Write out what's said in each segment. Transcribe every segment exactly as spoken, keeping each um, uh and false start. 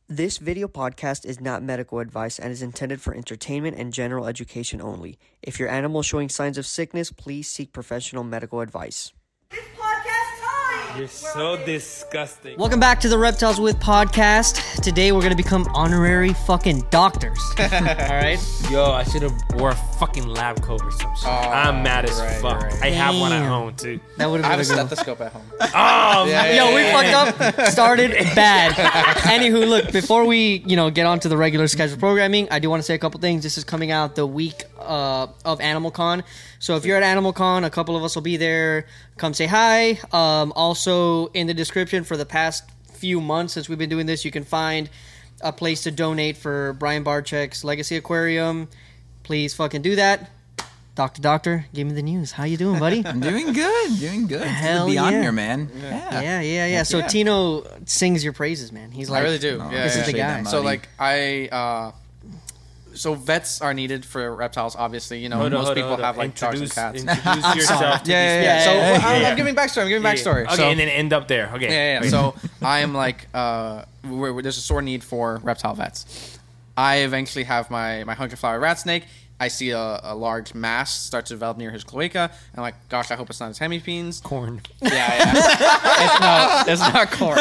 This video podcast is not medical advice and is intended for entertainment and general education only. If your animal is showing signs of sickness, please seek professional medical advice. It's podcast time! You're so disgusting. Welcome back to the Reptiles With podcast. Today we're gonna become honorary fucking doctors. All right. Yo, I should have wore a fucking lab coat or some shit. Oh, I'm mad as right, fuck. right. I have one at Damn. home too. That would I have have been a a good. stethoscope at home. Oh, Yeah, Yo, yeah, we yeah, fucked up. Started bad. Anywho, look, before we, you know, get on to the regular scheduled programming, I do want to say a couple things. This is coming out the week uh, of Animal Con. So if you're at Animal Con, a couple of us will be there. Come say hi. Um, also, in the description for the past few months since we've been doing this, you can find a place to donate for Brian Barczyk's Legacy Aquarium. Please fucking do that. Doctor Doctor, give me the news. How you doing, buddy? I'm doing good, doing good. Hell Good to be on yeah. here, man. Yeah. Yeah, yeah, yeah. So yeah. Tino sings your praises, man. He's like, I really do. No, yeah, this yeah, is the yeah. guy. So like I, uh, so vets are needed for reptiles. Obviously, you know Hold on, most hold on, people hold on. have like dogs and introduce, cats. introduce yourself. to Yeah, these yeah, yeah. people. So Yeah, I'm, yeah. I'm giving backstory. I'm giving Yeah, backstory. Okay, so, and then end up there. Okay. Yeah, yeah. Wait. So I am like, uh, we're, we're- there's a sore need for reptile vets. I eventually have my my hunter flower rat snake. I see a, a large mass start to develop near his cloaca. I'm like, gosh, I hope it's not his hemipenes. corn. Yeah, yeah. it's not. It's not corn.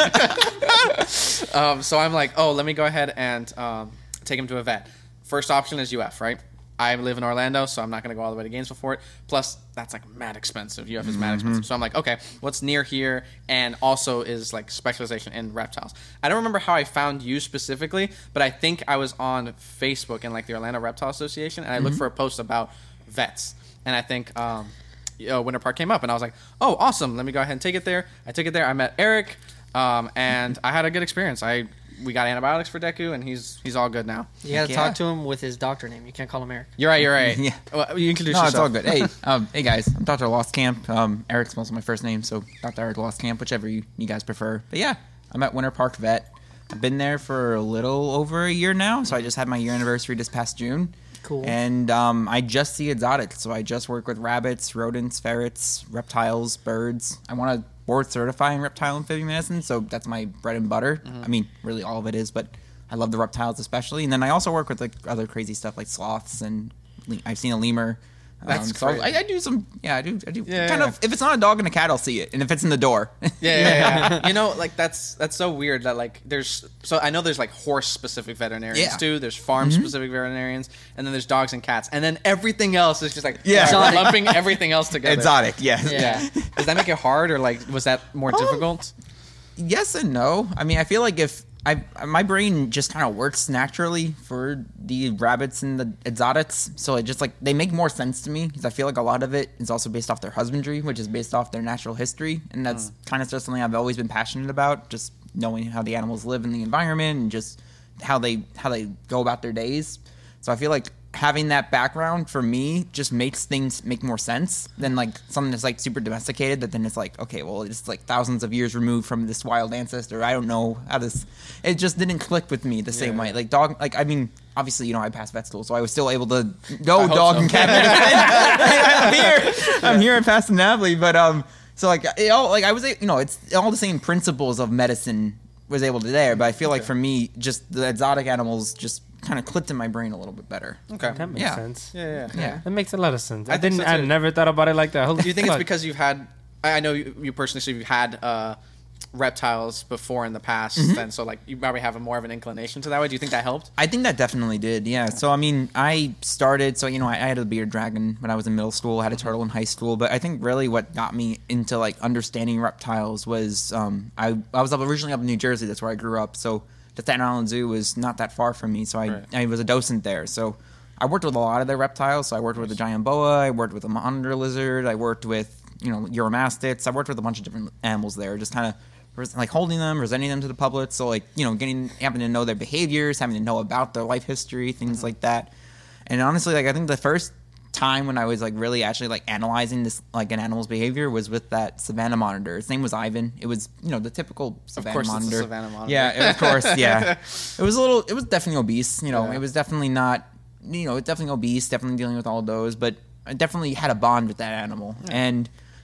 um, so I'm like, oh, let me go ahead and um, take him to a vet. First option is U F, right? I live in Orlando, so I'm not going to go all the way to Gainesville for it. Plus, that's like mad expensive. U F is mad expensive. So I'm like, okay, what's near here and also is like specialization in reptiles. I don't remember how I found you specifically, but I think I was on Facebook in like the Orlando Reptile Association, and I looked for a post about vets. And I think um, you know, Winter Park came up, and I was like, oh, awesome. Let me go ahead and take it there. I took it there. I met Eric, um, and I had a good experience. I We got antibiotics for Deku, and he's he's all good now. you gotta Yeah. talk to him with his doctor name. You can't call him Eric. You're right. You're right. Yeah. Well, you introduce No, yourself. it's all good. Hey, um, hey guys, I'm Doctor Lostcamp. Um, Eric's also my first name, so Doctor Eric Lostcamp, whichever you, you guys prefer. But yeah, I'm at Winter Park Vet. I've been there for a little over a year now, so I just had my year anniversary this past June. Cool. And um, I just see exotics, so I just work with rabbits, rodents, ferrets, reptiles, birds. I want to board certify in reptile amphibian medicine, so that's my bread and butter. I mean, really all of it is, but I love the reptiles especially. And then I also work with like other crazy stuff like sloths, and le- I've seen a lemur. That's um, so crazy. I, I do some, yeah, I do, I do Yeah, kind yeah. of. If it's not a dog and a cat, I'll see it, and if it's in the door, Yeah, yeah, yeah. You know, like that's that's so weird that like there's so I know there's like horse specific veterinarians Yeah. too. There's farm specific veterinarians, and then there's dogs and cats, and then everything else is just like Yeah. we're lumping everything else together. exotic, yeah. Yeah. Does that make it hard, or like was that more difficult? Yes and no. I mean, I feel like if I my brain just kind of works naturally for the rabbits and the exotics, so it just like they make more sense to me because I feel like a lot of it is also based off their husbandry, which is based off their natural history, and that's kind of just something I've always been passionate about, just knowing how the animals live in the environment and just how they how they go about their days. So I feel like having that background for me just makes things make more sense than like something that's like super domesticated that then it's like, okay, well, it's like thousands of years removed from this wild ancestor. I don't know how this, it just didn't click with me the same Yeah. way. Like dog, like, I mean, obviously, you know, I passed vet school, so I was still able to go hope dog so. and cat medicine. I'm here, I'm here at Paston Navly, but um, so like, it all, like I was, you know, it's all the same principles of medicine was able to there, but I feel like for me, just the exotic animals just kind of clicked in my brain a little bit better. Okay. That makes Yeah. sense. Yeah, yeah. Yeah. That makes a lot of sense. I, I think didn't. so, I too. never thought about it like that. Holy Do you think it's fuck. because you've had? I I know you, you personally, so you've had uh, reptiles before in the past, and so like you probably have a more of an inclination to that way. Do you think that helped? I think that definitely did, yeah. So, I mean, I started, so, you know, I, I had a bearded dragon when I was in middle school, I had a turtle in high school, but I think really what got me into, like, understanding reptiles was, um, I, I was up originally up in New Jersey, that's where I grew up, so the Staten Island Zoo was not that far from me, so I, Right. I was a docent there, so I worked with a lot of their reptiles, so I worked with a giant boa, I worked with a monitor lizard, I worked with, you know, uromastids, I worked with a bunch of different animals there, just kind of like holding them, presenting them to the public. So like, you know, getting, having to know their behaviors, having to know about their life history, things like that. And honestly, like I think the first time when I was like really actually like analyzing this, like an animal's behavior was with that Savannah monitor. His name was Ivan. It was, you know, the typical Savannah course it's a monitor. Savannah monitor. Yeah, of course. Yeah. It was a little, it was definitely obese, you know, Yeah. it was definitely not, you know, it's definitely obese, definitely dealing with all those, but I definitely had a bond with that animal. And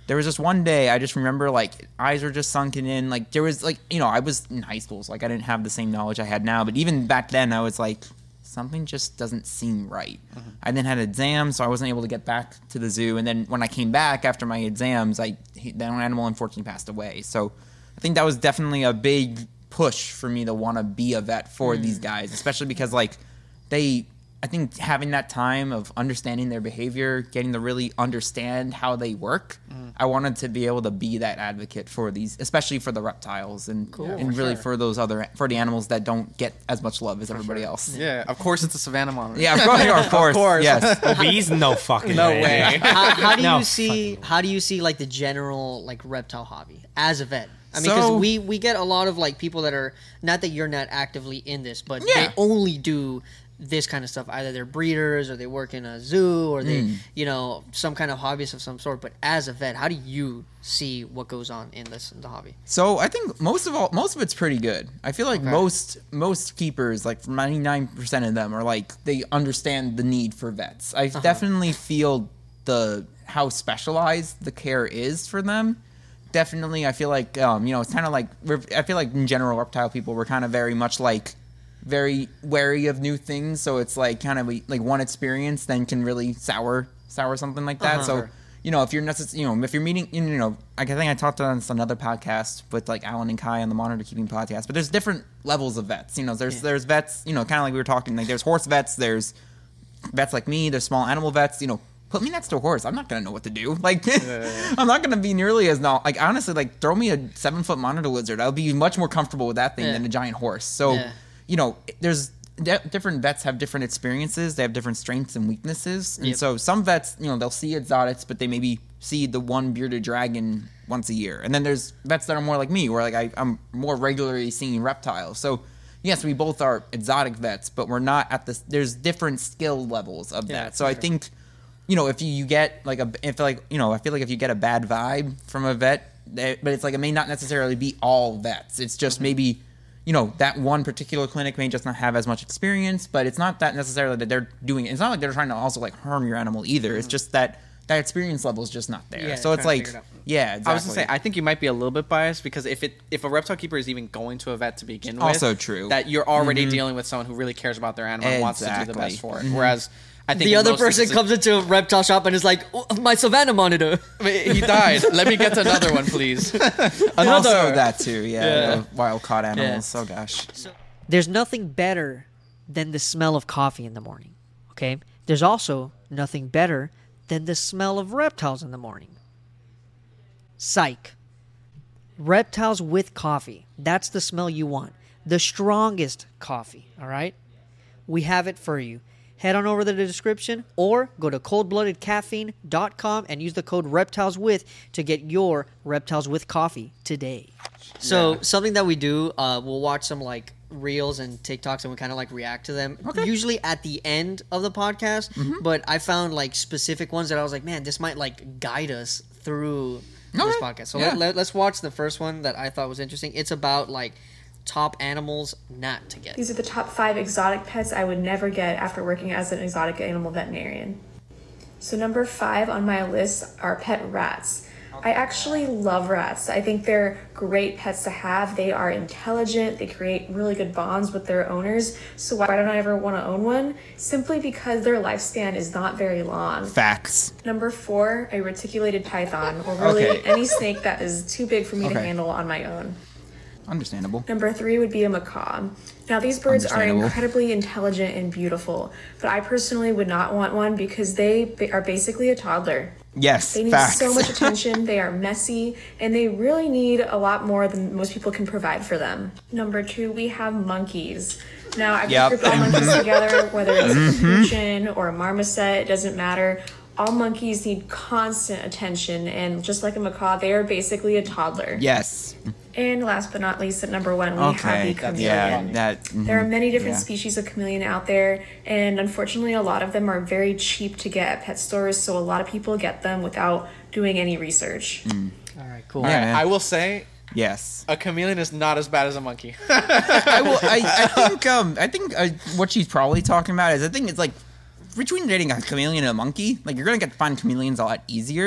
there was just one day I just remember like eyes were just sunken in. Like there was like, you know, I was in high school, so like I didn't have the same knowledge I had now. But even back then I was like, something just doesn't seem right. Mm-hmm. I then had exams, so I wasn't able to get back to the zoo. And then when I came back after my exams, I that animal unfortunately passed away. So I think that was definitely a big push for me to want to be a vet for mm. these guys, especially because like they, I think having that time of understanding their behavior, getting to really understand how they work, mm. I wanted to be able to be that advocate for these, especially for the reptiles and cool, and for really sure. for those other for the animals that don't get as much love as for everybody sure. else. Yeah, of course it's a savannah monitor. Yeah, of course, of course, of course. Yes. Obese? No fucking no way. way. How, how do No you see? How do you see like the general like reptile hobby as a vet? I mean, So- because we we get a lot of like people that are not that you're not actively in this, but Yeah. they only do this kind of stuff. Either they're breeders or they work in a zoo or they, Mm. you know, some kind of hobbyist of some sort. But as a vet, how do you see what goes on in this in the hobby? So I think most of all, most of it's pretty good. I feel like Okay. most most keepers, like ninety-nine percent of them, are like they understand the need for vets. I Uh-huh. definitely feel the how specialized the care is for them. Definitely, I feel like um, you know it's kind of like we're, I feel like in general reptile people we're kind of very much like very wary of new things. So it's like kind of like one experience then can really sour sour something like that. Uh-huh. So. You know, if you're necess- you know, if you're meeting, you know, I think I talked on another podcast with like Alan and Kai on the Monitor Keeping podcast. But there's different levels of vets. You know, there's yeah. there's vets. You know, kind of like we were talking. Like there's horse vets. There's vets like me. There's small animal vets. You know, put me next to a horse. I'm not gonna know what to do. Like, yeah, yeah, yeah. I'm not gonna be nearly as not. Like honestly, like throw me a seven foot monitor lizard. I'll be much more comfortable with that thing yeah. than a giant horse. So, yeah. you know, there's. different vets have different experiences. They have different strengths and weaknesses. And yep. so some vets, you know, they'll see exotics, but they maybe see the one bearded dragon once a year. And then there's vets that are more like me, where like I, I'm more regularly seeing reptiles. So yes, we both are exotic vets, but we're not at this. There's different skill levels of yeah, that. So I sure. think, you know, if you, you get like a, if like, you know, I feel like if you get a bad vibe from a vet, they, but it's like, it may not necessarily be all vets. It's just mm-hmm. maybe, you know, that one particular clinic may just not have as much experience, but it's not that necessarily that they're doing it. It's not like they're trying to also like harm your animal either. Mm-hmm. It's just that that experience level is just not there. Yeah, so it's like, it yeah, exactly. I was gonna say, I think you might be a little bit biased because if it if a reptile keeper is even going to a vet to begin with, also true that you're already mm-hmm. dealing with someone who really cares about their animal and wants to do the best for it. Mm-hmm. Whereas I think the other person comes into a reptile shop and is like, oh, my savannah monitor. He died. Let me get another one, please. Another. Also that too, yeah. yeah. Wild caught animals. Yeah. Oh gosh. So, there's nothing better than the smell of coffee in the morning. Okay. There's also nothing better than the smell of reptiles in the morning. Psych. Reptiles with coffee. That's the smell you want. The strongest coffee. All right. We have it for you. Head on over to the description or go to cold blooded caffeine dot com and use the code reptileswith to get your reptiles with coffee today. So yeah. something that we do, uh, we'll watch some like reels and TikToks and we kind of like react to them. Okay. Usually at the end of the podcast, mm-hmm. but I found like specific ones that I was like, man, this might like guide us through okay. this podcast. So yeah. let, let, let's watch the first one that I thought was interesting. It's about like top animals not to get. These are the top five exotic pets I would never get after working as an exotic animal veterinarian. So number five on my list are pet rats. I actually love rats. I think they're great pets to have. They are intelligent. They create really good bonds with their owners. So why don't I ever want to own one? Simply because their lifespan is not very long. Facts. Number four, a reticulated python, or really okay. any snake that is too big for me okay. to handle on my own. Understandable. Number three would be a macaw. Now, these birds are incredibly intelligent and beautiful, but I personally would not want one because they are basically a toddler. Yes, They need facts. so much attention, they are messy, and they really need a lot more than most people can provide for them. Number two, we have monkeys. Now, I've yep. grouped all monkeys together, whether it's a capuchin or a marmoset, it doesn't matter. All monkeys need constant attention, and just like a macaw, they are basically a toddler. Yes. And last but not least, at number one, we okay. have the chameleon. Yeah, that, mm-hmm. There are many different yeah. species of chameleon out there, and unfortunately, a lot of them are very cheap to get at pet stores, so a lot of people get them without doing any research. Mm. All right, cool. All right, yeah, I will say, yes, a chameleon is not as bad as a monkey. I will. I, I think. Um. I think uh, what she's probably talking about is I think it's like between dating a chameleon and a monkey. Like you're gonna get to find chameleons a lot easier.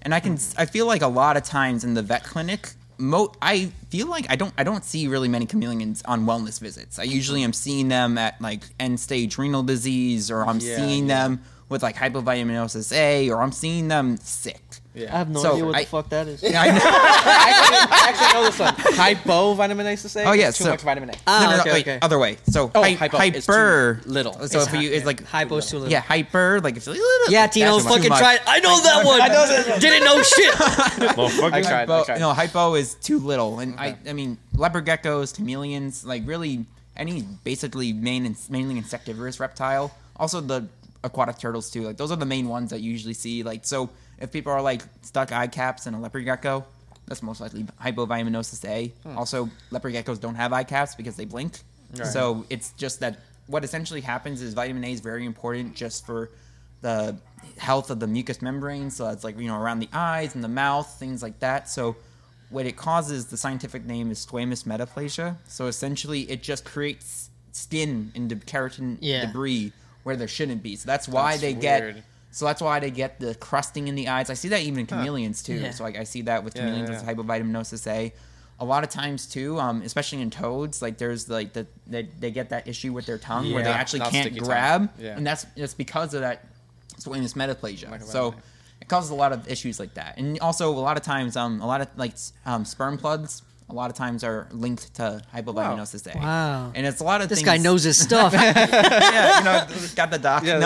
And I can, I feel like a lot of times in the vet clinic, mo- I feel like I don't, I don't see really many chameleons on wellness visits. I usually am seeing them at like end stage renal disease, or I'm Yeah, seeing yeah. them with like hypovitaminosis A, or I'm seeing them sick. Yeah. I have no So, idea what I- the fuck that is. Yeah, I know. I, actually, I actually know this one. Hypovitaminaceous A. Oh, yeah, It's too so- much vitamin A. Ah, no, no, no, okay, wait, okay. other way. So Oh, hy- hypo is hyper too little. So It's if you hy- it's like Hypo's too little. yeah, hyper like if it's a little Yeah, Tino, that's too fucking much. tried. I know that one. I know that- Didn't know shit. Motherfucker. I tried. I Hypo, tried. no, hypo is too little, and I, Okay. I mean, leopard geckos, chameleons, like really any basically main, mainly insectivorous reptile. Also the aquatic turtles too. Like those are the main ones that you usually see. Like so, if people are like stuck eye caps in a leopard gecko, that's most likely hypovitaminosis A. Also, leopard geckos don't have eye caps because they blink. Right. So it's just that what essentially happens is vitamin A is very important just for the health of the mucous membrane. So it's like, you know, around the eyes and the mouth, things like that. So what it causes, the scientific name is squamous metaplasia. So essentially it just creates skin and de- keratin Yeah. debris where there shouldn't be. So that's why That's they weird. get so that's why they get the crusting in the eyes. I see that even in chameleons too. Yeah. So like I see that with Yeah, chameleons yeah, with yeah. hypovitaminosis A. A lot of times too, um, especially in toads, like there's like the they, they get that issue with their tongue where they Yeah, actually not can't sticky tongue. grab, Yeah. and that's that's because of that squamous metaplasia. Like a So vitamin it causes a lot of issues like that, and also a lot of times, um, a lot of like s- um, sperm plugs, a lot of times are linked to hypovitaminosis A. Wow. And it's a lot of This things. guy knows his stuff. Yeah, you know, got the doc. Yeah, No.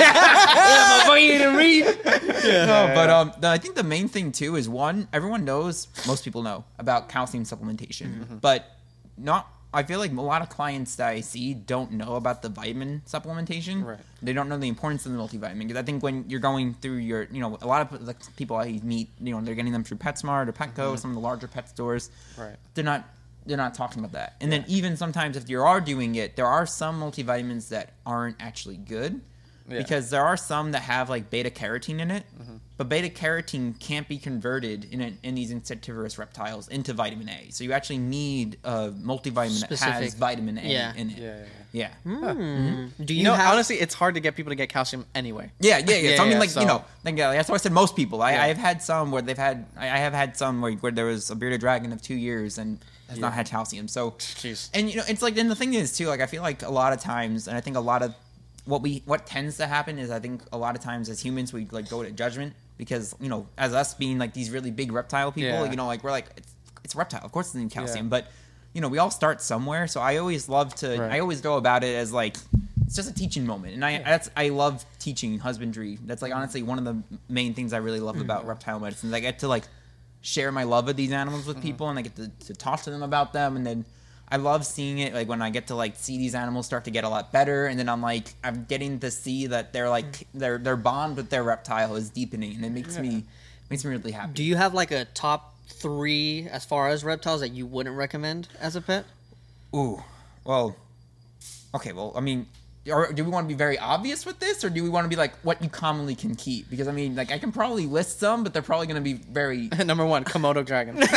that's Motherfucker, you didn't read. No, but um, the, I think the main thing too is one, everyone knows, most people know about calcium supplementation, Mm-hmm. but not. I feel like a lot of clients that I see don't know about the vitamin supplementation. Right. They don't know the importance of the multivitamin because I think when you're going through your, you know, a lot of like, people I meet, you know, they're getting them through PetSmart or Petco, some of the larger pet stores. Mm-hmm. Right. They're not. They're not talking about that. And then even sometimes if you are doing it, there are some multivitamins that aren't actually good. Yeah. Because there are some that have like beta carotene in it, Mm-hmm. but beta carotene can't be converted in a, in these insectivorous reptiles into vitamin A. So you actually need a multivitamin that has Specific. vitamin A Yeah. in it. Yeah, yeah, Yeah. Hmm. Do you, You know, have honestly, it's hard to get people to get calcium anyway. Yeah, yeah, yeah. Yeah, So I mean, yeah, like so- you know, like yeah, that's why I said most people. I, Yeah. I have had some where they've had. I, I have had some where, where there was a bearded dragon of two years and has not Yeah. had calcium. So, Jeez. and you know, it's like, and the thing is too, like I feel like a lot of times, and I think a lot of what we what tends to happen is I think a lot of times as humans we like go to judgment because you know as us being like these really big reptile people, Yeah. you know, like we're like it's it's a reptile, of course it needs calcium, Yeah. but you know we all start somewhere. So I always love to. Right. I always go about it as like it's just a teaching moment, and I that's I love teaching husbandry. That's like honestly one of the main things I really love about reptile medicine. is I get to like share my love of these animals with people, and I get to, to talk to them about them, and then I love seeing it like when I get to like see these animals start to get a lot better, and then I'm like I'm getting to see that they're like their their bond with their reptile is deepening, and it makes me makes me really happy. Do you have like a top three as far as reptiles that you wouldn't recommend as a pet? Ooh, well, okay, well, I mean, or do we want to be very obvious with this, or do we want to be like what you commonly can keep? Because I mean, like I can probably list some, but they're probably going to be very. Number one, Komodo dragon. no,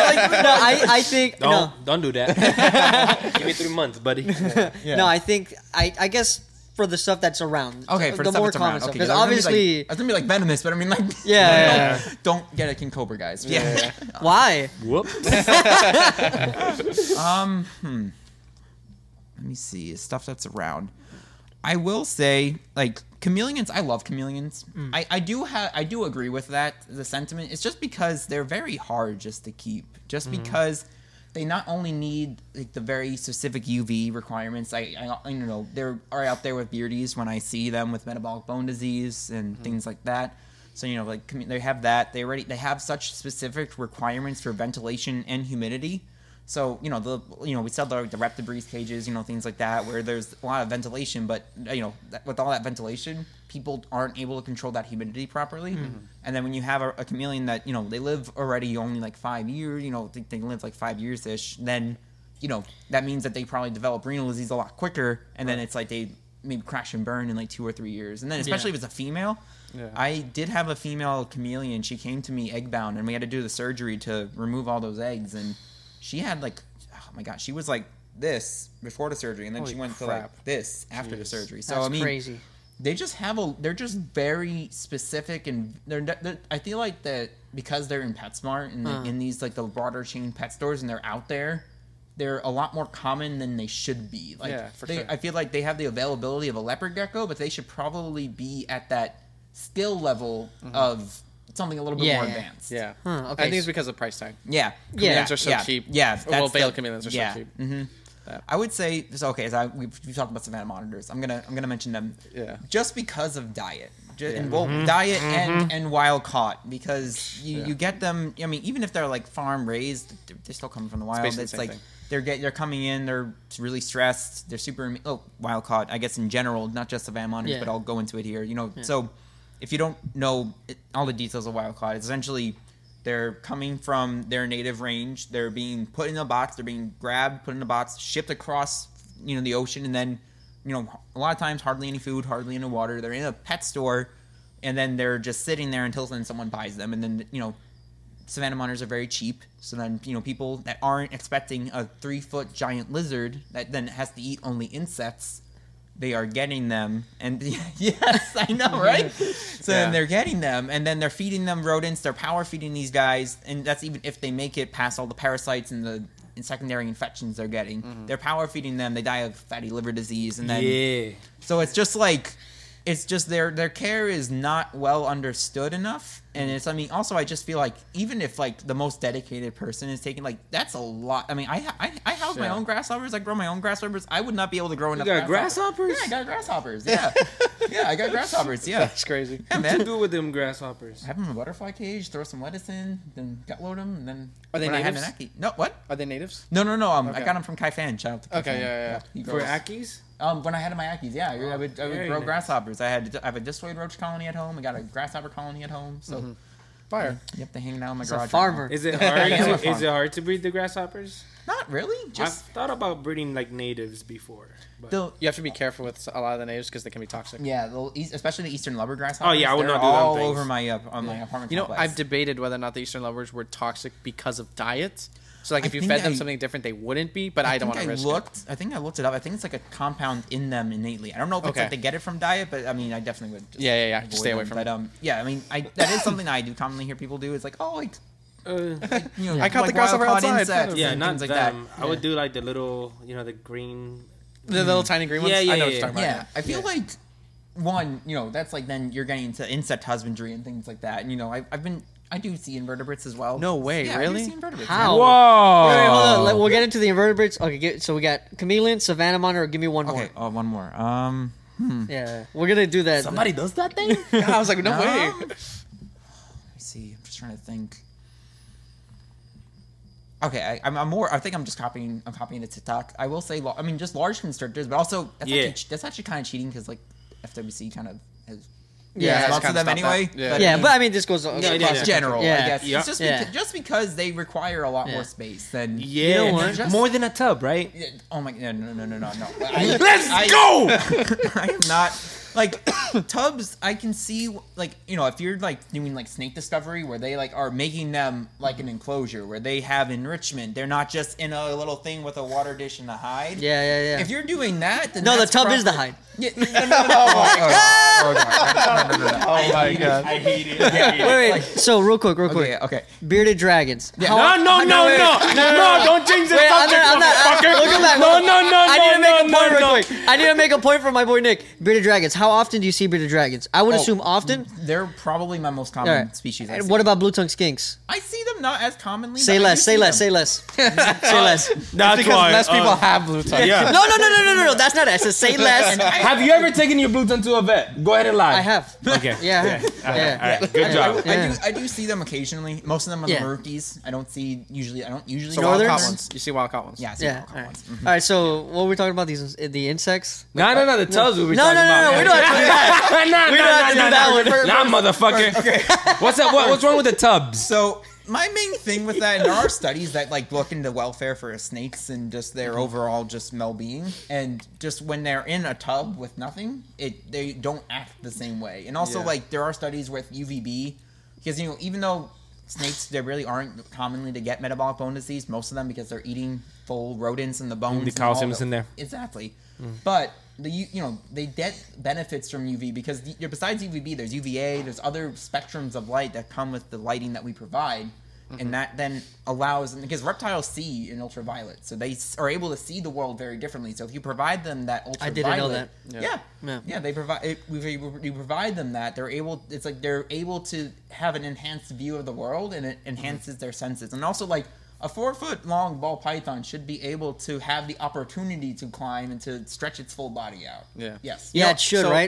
I, I think Don't no, don't do that. Give me three months, buddy. no. I think I, I guess for the stuff that's around. Okay, for the the more stuff common that's stuff, around. Okay, because I was gonna be obviously, like, I was gonna be like venomous, but I mean like Yeah, don't, don't get a king cobra, guys. Yeah. why? Whoop. um. Hmm. Let me see stuff that's around. I will say, like chameleons. I love chameleons. I, I do have. I do agree with that. The sentiment. It's just because they're very hard just to keep. Just because they not only need like the very specific U V requirements. I, I you know there are out there with beardies when I see them with metabolic bone disease and things like that. So you know like chame- they have that. They already they have such specific requirements for ventilation and humidity. So you know the you know we sell the, the reptibreeze cages, you know things like that where there's a lot of ventilation, but you know that, with all that ventilation, people aren't able to control that humidity properly. Mm-hmm. And then when you have a, a chameleon that you know they live already only like five years, you know they, they live like five years ish, then you know that means that they probably develop renal disease a lot quicker, and then it's like they maybe crash and burn in like two or three years, and then especially Yeah. if it's a female. Yeah. I did have a female chameleon. She came to me egg bound, and we had to do the surgery to remove all those eggs, and she had like, oh my god, she was like this before the surgery, and then Holy she went crap. to like this after the Jeez. surgery. So That's I mean, crazy. they just have a they're just very specific, and they're, they're I feel like that because they're in PetSmart and Uh. in these like the broader chain pet stores and they're out there, they're a lot more common than they should be. Like Yeah, for they, sure. I feel like they have the availability of a leopard gecko, but they should probably be at that skill level of something a little bit Yeah, more yeah. advanced. Yeah. Huh, I okay. think it's because of price tag. Yeah. Yeah. Chameleons are so yeah. cheap. Yeah. Well, that's veil the- chameleons are so yeah. cheap. hmm That- I would say so. Okay, so I, we've, we've talked about savannah monitors. I'm gonna I'm gonna mention them. Yeah. Just because of diet, Ju- Yeah. and well, diet and and wild caught, because you, Yeah. you get them. I mean, even if they're like farm raised, they're, they're still coming from the wild. basically the It's same like thing. they're get they're coming in. They're really stressed. They're super. imme- Oh, wild caught. I guess in general, not just savannah monitors, Yeah. but I'll go into it here. You know, so if you don't know it, all the details of wild caught, it's essentially they're coming from their native range. They're being put in a box. They're being grabbed, put in a box, shipped across, you know, the ocean, and then, you know, a lot of times hardly any food, hardly any water. They're in a pet store, and then they're just sitting there until then someone buys them. And then, you know, savannah monitors are very cheap. So then, you know, people that aren't expecting a three foot giant lizard that then has to eat only insects, they are getting them. And yes, I know, right? So Yeah. then they're getting them, and then they're feeding them rodents. They're power feeding these guys, and that's even if they make it past all the parasites and the and secondary infections they're getting. They're power feeding them. They die of fatty liver disease, and then Yeah. so it's just like, it's just their their care is not well understood enough, and it's I mean also I just feel like even if like the most dedicated person is taking like that's a lot. I mean I I, I house my Yeah. own grasshoppers. I grow my own grasshoppers. I would not be able to grow enough. got grasshoppers? Yeah, I got grasshoppers. Yeah, yeah, I got grasshoppers. Yeah, That's crazy. yeah, What man. you do with them grasshoppers? Have them in a butterfly cage. Throw some lettuce in, then gut load them, and then Are they when I had natives? an Aki- No, what? Are they natives? No, no, no. Um, I Okay. got them from Kai Fan. Shout out to Kai Okay, Fan. yeah, yeah, yeah. he For grows- Ackies? Um, when I had my Ackies, yeah, I would, I would, I would Very grow nice. grasshoppers. I had, I have a discoid roach colony at home. I got a grasshopper colony at home. So, Fire. yep, they're hanging out in my It's garage. a right farmer. Is it hard? Yeah, to, farm. is it hard to breed the grasshoppers? now. Not really. Just I've thought about breeding like natives before. But the You have to be careful with a lot of the natives because they can be toxic. yeah, the, east- especially the eastern lubber grasshoppers. Oh, yeah, I would they're not do them all things. over my uh, on my apartment. You know, complex. I've debated whether or not the eastern lovers were toxic because of diet. So, like, I if you think fed them I- something different, they wouldn't be. But I, don't want think to I risk looked. I think I looked it up. I think it's like a compound in them innately. I don't know if it's Okay. like they get it from diet, but I mean, I definitely would. Just Yeah, yeah, yeah. Just avoid stay away them. from But it. um, yeah, I mean, I that is something I do commonly hear people do. It's like, oh, like uh, you know, I caught the like grasshopper wild-caught outside. insects yeah, and not things like them. that. I would do like the little, you know, the green. it. The little tiny green ones? Yeah, yeah, I know what yeah, you're talking Yeah, about. I feel like one, you know, that's like then you're getting into insect husbandry and things like that. And you know, I, I've been, I do see invertebrates as well. No way, yeah, I really? do see invertebrates. How? Whoa! Wait, wait, hold on. Let- We'll get into the invertebrates. Okay, get, so we got chameleon, savannah monitor. Give me one Yeah. Okay, more. oh, one more. Um, Yeah, we're gonna do that. Somebody does that thing? I was like, no, No. way. let me see. I'm just trying to think. Okay, I, I'm, I'm more. I think I'm just copying. I'm copying it to TikTok. I will say, lo- I mean, just large constrictors, but also that's Yeah. actually, that's actually kind of cheating because like F W C kind of has Yeah, it's lots of kinda them stopped anyway. that. Yeah. but yeah, I mean, but I mean, this goes. Yeah, across yeah, it's yeah. general. Yeah. I guess Yep. it's just Yeah. because, just because they require a lot Yeah. more space than Yeah, You know what? Just- more than a tub, right? Yeah, oh my no no no no no no. I, Let's I- go! I am not like tubs. I can see like you know if you're like doing like snake discovery where they like are making them like an enclosure where they have enrichment. They're not just in a little thing with a water dish and a hide. Yeah, yeah, yeah. If you're doing that, then no, the that's tub is the proper- hide. Yeah, no, no, no, no, no, oh, no, no, no, no, no. Oh, my God. I hate it. Wait, wait. So real quick, real quick. Okay, okay. Bearded dragons. Yeah, How- No, no, no, wait, no, wait. no, don't change the Wait, I'm subject, not, I'm not, motherfucker. look at that. No, no, no, I need to no, make a no, point no, real no. quick. I need to make a point for my boy Nick. Bearded dragons. How often do you see bearded dragons? I would Oh, assume often. They're probably my most common All right. species. I And see. what about blue tongue skinks? I see them not as commonly. Say but I less. do Say see less. them. Say less. Say less. That's Because why, less people uh, have blue tongue. Yeah. No, no, no, no, no, no, no. That's not it. I said say less. Have you ever taken your blue tongue to a vet? Go ahead and lie. I have. Okay. Yeah. All right. Yeah. All right. Good job. I Yeah. do. I do see them occasionally. Most of them are Yeah. the Marukies. I don't see usually. I don't usually. So see wild Northerns? caught ones. You see wild caught ones. Yeah, I see Yeah. wild All caught right. ones. All right. So what were we talking about? These the insects. No, no, no. The tubs we were No, talking no, no, about. no. We don't have to do that. nah, We nah, don't have nah, to do nah, that nah. one. Nah, motherfucker. Okay. What's that? What, what's wrong with the tubs? So my main thing with that, and there are studies that like look into welfare for snakes and just their overall just well-being, and just when they're in a tub with nothing, it they don't act the same way. And also Yeah. like there are studies with U V B, because you know even though snakes there really aren't commonly to get metabolic bone disease, most of them because they're eating full rodents and the bones. The and all calcium's the- in there. Exactly. but the you you know they get benefits from U V because the, besides U V B, there's U V A, there's other spectrums of light that come with the lighting that we provide. Mm-hmm. And that then allows, because reptiles see in ultraviolet, so they s- are able to see the world very differently. So if you provide them that ultraviolet, I didn't know that. Yeah, Yeah. yeah, yeah they provide. It, we, you provide them that they're able. It's like they're able to have an enhanced view of the world, and it enhances mm-hmm. their senses. And also, like a four foot long ball python should be able to have the opportunity to climb and to stretch its full body out. Yeah. Yes. Yeah, No, it should, so- right?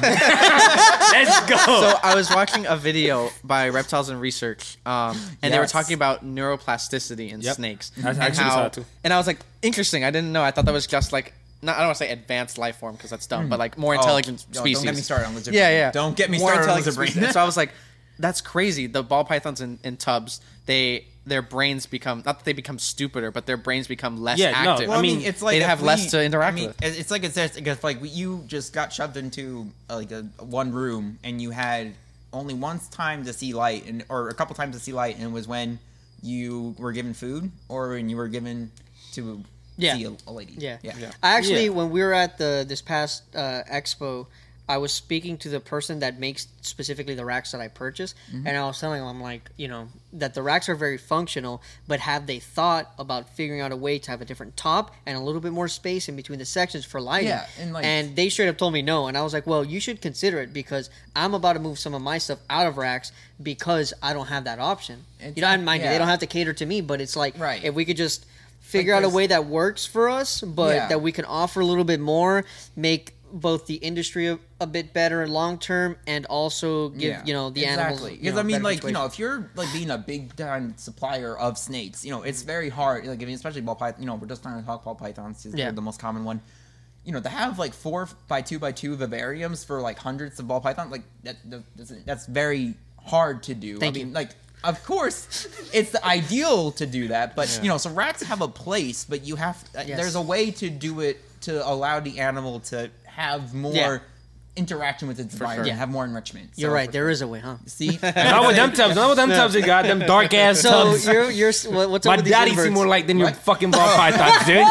Let's go. So I was watching a video by Reptiles and Research, um, and they were Yes. talking about neuroplasticity in Yep. snakes. I and actually saw it too. And I was like, interesting. I didn't know. I thought that was just like, not, I don't want to say advanced life form because that's dumb, but like more intelligent Oh, species. Don't get me started on lizard Yeah, brain. yeah. Don't get me More started on intelligent lizard brain. species. So I was like, that's crazy. The ball pythons in, in tubs, they their brains become, not that they become stupider, but their brains become less Yeah, no, active. Well, I mean, mean, it's like they'd if have we- less to interact I mean, with. It's like it's just if like you just got shoved into uh, like a one room and you had only one time to see light, and or a couple times to see light, and it was when you were given food or when you were given to Yeah. see a, a lady. Yeah. yeah. I actually, Yeah. when we were at the this past uh, expo, I was speaking to the person that makes specifically the racks that I purchased, Mm-hmm. and I was telling them, like, you know, that the racks are very functional, but have they thought about figuring out a way to have a different top and a little bit more space in between the sections for lighting? Yeah, and, like- and they straight up told me no, and I was like, well, you should consider it because I'm about to move some of my stuff out of racks because I don't have that option. It's you know, I not- mind you, yeah. they don't have to cater to me, but it's like, Right. if we could just figure out a there's- way that works for us, but Yeah. that we can offer a little bit more, make both the industry a, a bit better long term, and also give Yeah, you know the animals. exactly. you Because know, I mean, better like you situation. know, if you're like being a big time supplier of snakes, you know, it's very hard. Like I mean, especially ball python. You know, we're just trying to talk ball pythons. Is Yeah. the most common one. You know, to have like four by two by two vivariums for like hundreds of ball pythons, like that, that that's, that's very hard to do. Thank I you. mean, like. Of course, it's the ideal to do that, but you know, so racks have a place, but you have uh, Yes. there's a way to do it to allow the animal to have more Yeah. interaction with its environment, Yeah. have more enrichment. You're So- right, there is a way, huh? See, Not with them tubs. Not with them tubs. You got them dark ass So tubs. you're you're what- what's up My with these daddy inverts? see more light than your What? fucking ball pythons, dude.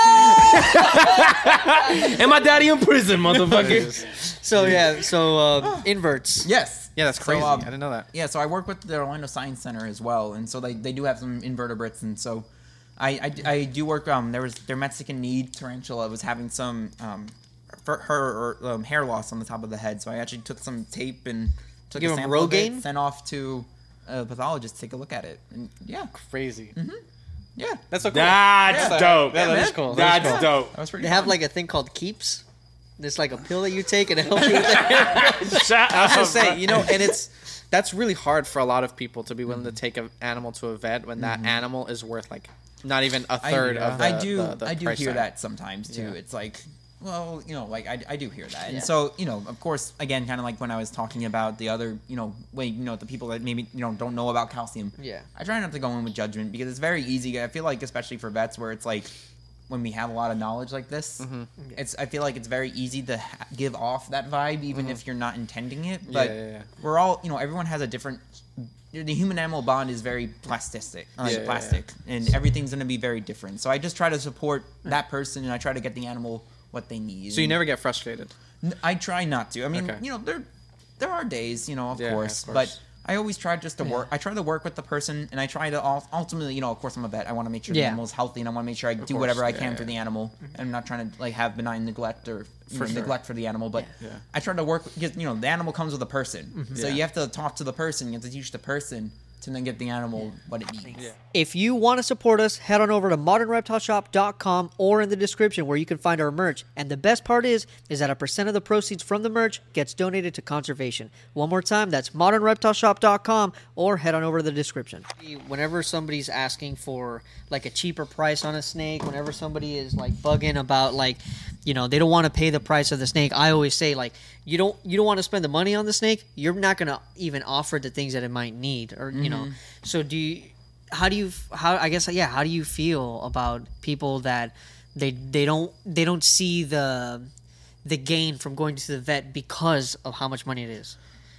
And my daddy in prison, motherfucker. So yeah, so uh, inverts. yes. Yeah, that's So, crazy. um, I didn't know that. Yeah, so I work with the Orlando Science Center as well, and so they, they do have some invertebrates, and so I, I, I do work. Um, there was their Mexican need tarantula was having some um, for her or, um, hair loss on the top of the head, so I actually took some tape and took Give a 'em sample of Rogaine? it, sent off to a pathologist to take a look at it, and yeah, Crazy. yeah, That's so cool. That's Yeah. dope. Yeah, that is man. cool. That is That's cool. dope. that was pretty. They have fun. like a thing called Keeps. It's like a pill that you take and it helps you with that. Shut I was up. gonna say, you know, and it's that's really hard for a lot of people to be willing to take an animal to a vet when that animal is worth like not even a I, third of the I do the, the I do price hear tag. that sometimes too. Yeah. It's like, well, you know, like I, I do hear that, Yeah. and so you know, of course, again, kind of like when I was talking about the other, you know, way you know the people that maybe you know don't know about calcium. Yeah. I try not to go in with judgment because it's very easy. I feel like especially for vets where it's like when we have a lot of knowledge like this, Mm-hmm. it's I feel like it's very easy to ha- give off that vibe even if you're not intending it. But Mm-hmm. yeah, yeah. we're all you know everyone has a different. The human animal bond is very plastic, like Yeah, yeah, plastic, and everything's gonna be very different. So I just try to support that person, and I try to get the animal what they need. So you never get frustrated. N- I try not to. I mean, Okay. you know, there there are days, you know, of, Yeah, course, of course. but I always try just to work. I try to work with the person, and I try to ul- ultimately, you know, of course, I'm a vet. I want to make sure the Yeah. animal's healthy, and I want to make sure I do course, whatever I yeah, can yeah. for the animal. I'm not trying to like have benign neglect or you For know, sure. neglect for the animal, but Yeah. I try to work because you know the animal comes with a person, so Yeah. you have to talk to the person. You have to teach the person to then get the animal what it needs. Yeah. If you want to support us, head on over to modern reptile shop dot com or in the description where you can find our merch. And the best part is, is that a percent of the proceeds from the merch gets donated to conservation. One more time, that's modern reptile shop dot com or head on over to the description. Whenever somebody's asking for like a cheaper price on a snake, whenever somebody is like bugging about like, you know, they don't want to pay the price of the snake, I always say like, you don't you don't want to spend the money on the snake, you're not gonna even offer the things that it might need, or you know. So do you? How do you? How I guess yeah. How do you feel about people that they they don't they don't see the the gain from going to the vet because of how much money it is?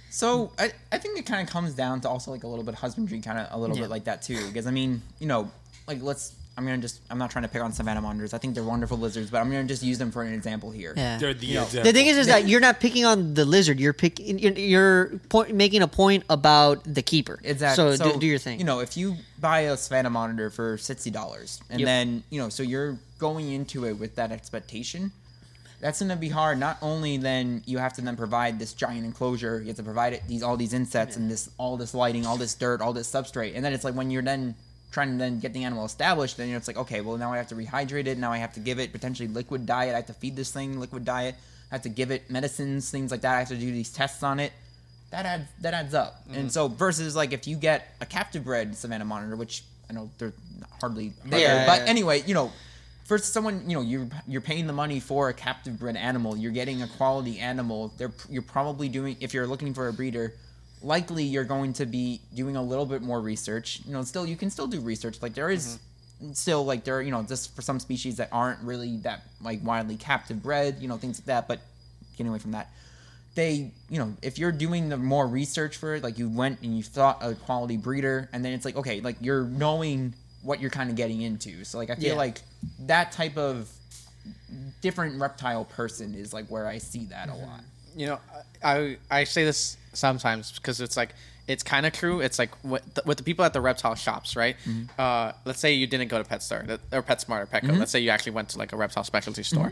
So I, I think it kind of comes down to also like a little bit of husbandry, kind of a little Yeah. bit like that too. Because I mean, you know, like let's I'm gonna just I'm not trying to pick on savannah monitors. I think they're wonderful lizards, but I'm gonna just use them for an example here. Yeah. They're the example. The thing is, is that you're not picking on the lizard. You're picking. You're, you're point, making a point about the keeper. Exactly. So, do, do your thing. You know, if you buy a savannah monitor for sixty dollars, and Yep. then you know, so you're going into it with that expectation. That's going to be hard. Not only then you have to then provide this giant enclosure, you have to provide it these all these insets and this all this lighting, all this dirt, all this substrate, and then it's like when you're then trying to then get the animal established, then you know, it's like okay, well now I have to rehydrate it. Now I have to give it potentially liquid diet. I have to feed this thing liquid diet. I have to give it medicines, things like that. I have to do these tests on it. That adds that adds up. Mm-hmm. And so versus like if you get a captive bred savannah monitor, which I know they're hardly there, Yeah, but yeah. anyway, you know. For someone, you know, you're you're paying the money for a captive bred animal. You're getting a quality animal. They're you're probably doing if you're looking for a breeder, likely you're going to be doing a little bit more research. You know, still you can still do research. Like there is Mm-hmm. still like there, you know, just for some species that aren't really that like widely captive bred, you know, things like that. But getting away from that, they, you know, if you're doing the more research for it, like you went and you thought a quality breeder, and then it's like okay, like you're knowing what you're kind of getting into. So like I feel Yeah. like that type of different reptile person is like where I see that a lot. You know, I I say this sometimes because it's like it's kind of true. It's like with the, with the people at the reptile shops, right? Uh, let's say you didn't go to PetStar or PetSmart or Petco. Let's say you actually went to like a reptile specialty store.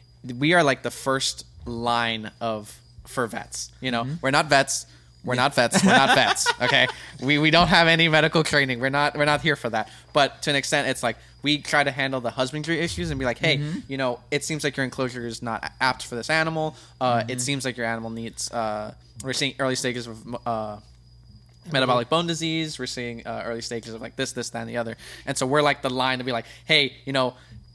We are like the first line of for vets. You know, we're not vets. We're not vets. We're not vets. Okay, we we don't have any medical training. We're not we're not here for that. But to an extent, it's like we try to handle the husbandry issues and be like, hey, you know, it seems like your enclosure is not apt for this animal. Uh, It seems like your animal needs. Uh, we're seeing early stages of uh, metabolic bone disease. We're seeing uh, early stages of like this, this, that, and the other. And so we're like the line to be like, hey, you know,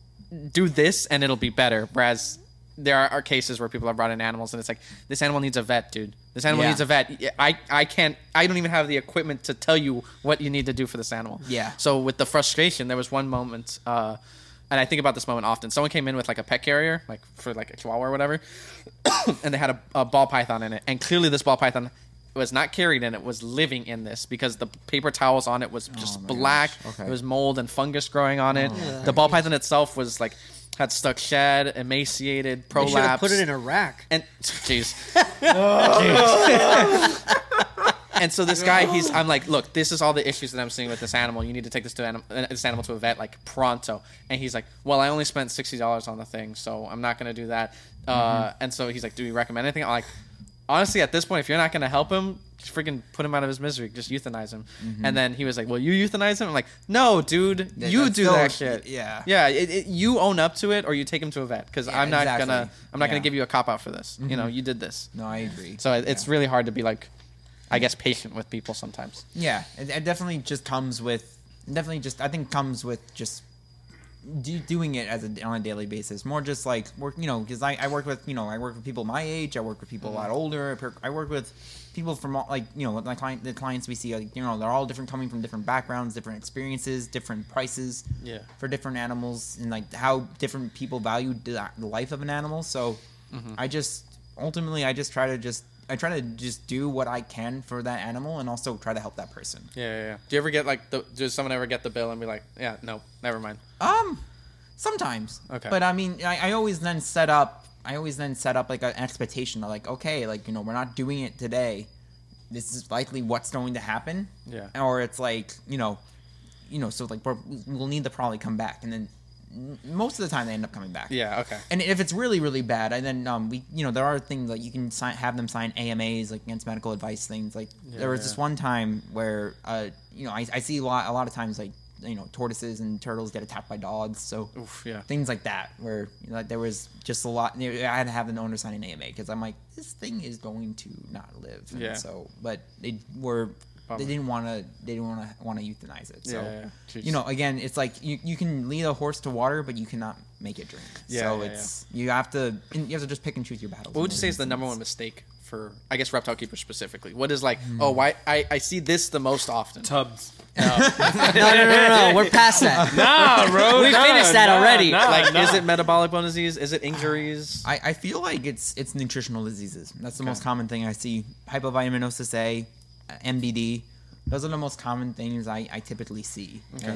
do this and it'll be better. Whereas there are, are cases where people have brought in animals and it's like, this animal needs a vet, dude. This animal Yeah. needs a vet. I, I can't, I don't even have the equipment to tell you what you need to do for this animal. Yeah. So with the frustration, there was one moment, uh, and I think about this moment often. Someone came in with like a pet carrier, like for like a chihuahua or whatever, and they had a, a ball python in it. And clearly this ball python was not carried in it, was living in this because the paper towels on it was just my black. gosh. Okay. There was mold and fungus growing on it. The ball python itself was like, had stuck shed, emaciated, They should have prolapse. put it in a rack. And jeez. And so this guy, he's, I'm like, look, this is all the issues that I'm seeing with this animal. You need to take this to anim- uh, this animal to a vet like pronto. And he's like, well, I only spent sixty dollars on the thing, so I'm not gonna do that. Uh, and so he's like, do you recommend anything? I'm like, honestly, at this point, if you're not gonna help him, just freaking put him out of his misery. Just euthanize him. And then he was like, well, you euthanize him? I'm like, no, dude, Yeah, you that's do still- that shit. yeah. Yeah, it, it, you own up to it, or you take him to a vet. Because Yeah, I'm not exactly. gonna, I'm not gonna Yeah. give you a cop out for this. You know, you did this. No, I agree. So it, it's really hard to be like, I guess, patient with people sometimes. Yeah, it, it definitely just comes with definitely just I think comes with just do, doing it as a, on a daily basis. More just like work, you know, because I, I work with you know I work with people my age. I work with people a lot older. I per- I work with people from all, like you know my client the clients we see like you know they're all different coming from different backgrounds, different experiences, different prices. Yeah. For different animals and like how different people value the, the life of an animal. So I just ultimately I just try to just. I try to just do what I can for that animal and also try to help that person. Yeah, yeah, yeah. Do you ever get like the? Does someone ever get the bill and be like, yeah, no, never mind. Um, sometimes. Okay. But I mean, I, I always then set up. I always then set up like an expectation of like, okay, like you know, we're not doing it today. This is likely what's going to happen. Yeah. Or it's like you know, you know, so like we're, we'll need to probably come back, and then n- most of the time they end up coming back. Yeah. Okay. And if it's really, really bad, and then um, we, you know, there are things like you can sign, have them sign A M As, like against medical advice things. Like there was yeah. this one time where, uh, you know, I, I see a lot, a lot of times like, you know, tortoises and turtles get attacked by dogs. So Oof, yeah. things like that, where you know, like there was just a lot. I had to have an owner sign an A M A because I'm like, this thing is going to not live. And Yeah. So, but they were. Bummer. They didn't want to. They didn't want to want to euthanize it. So, Yeah, yeah, yeah. Jeez. you know, again, it's like you, you can lead a horse to water, but you cannot make it drink. Yeah, so yeah, it's you have to you have to just pick and choose your battles. What would you say is the number one mistake for, I guess, reptile keepers specifically? What is like, oh, why I, I see this the most often? Tubs. No, no, no, no, no. We're past that. Nah, bro. We nah, finished that nah, already. nah, like, nah. is it metabolic bone disease? Is it injuries? I, I feel like it's it's nutritional diseases. That's the most common thing I see. Hypovitaminosis A, uh, M B D. Those are the most common things I, I typically see. And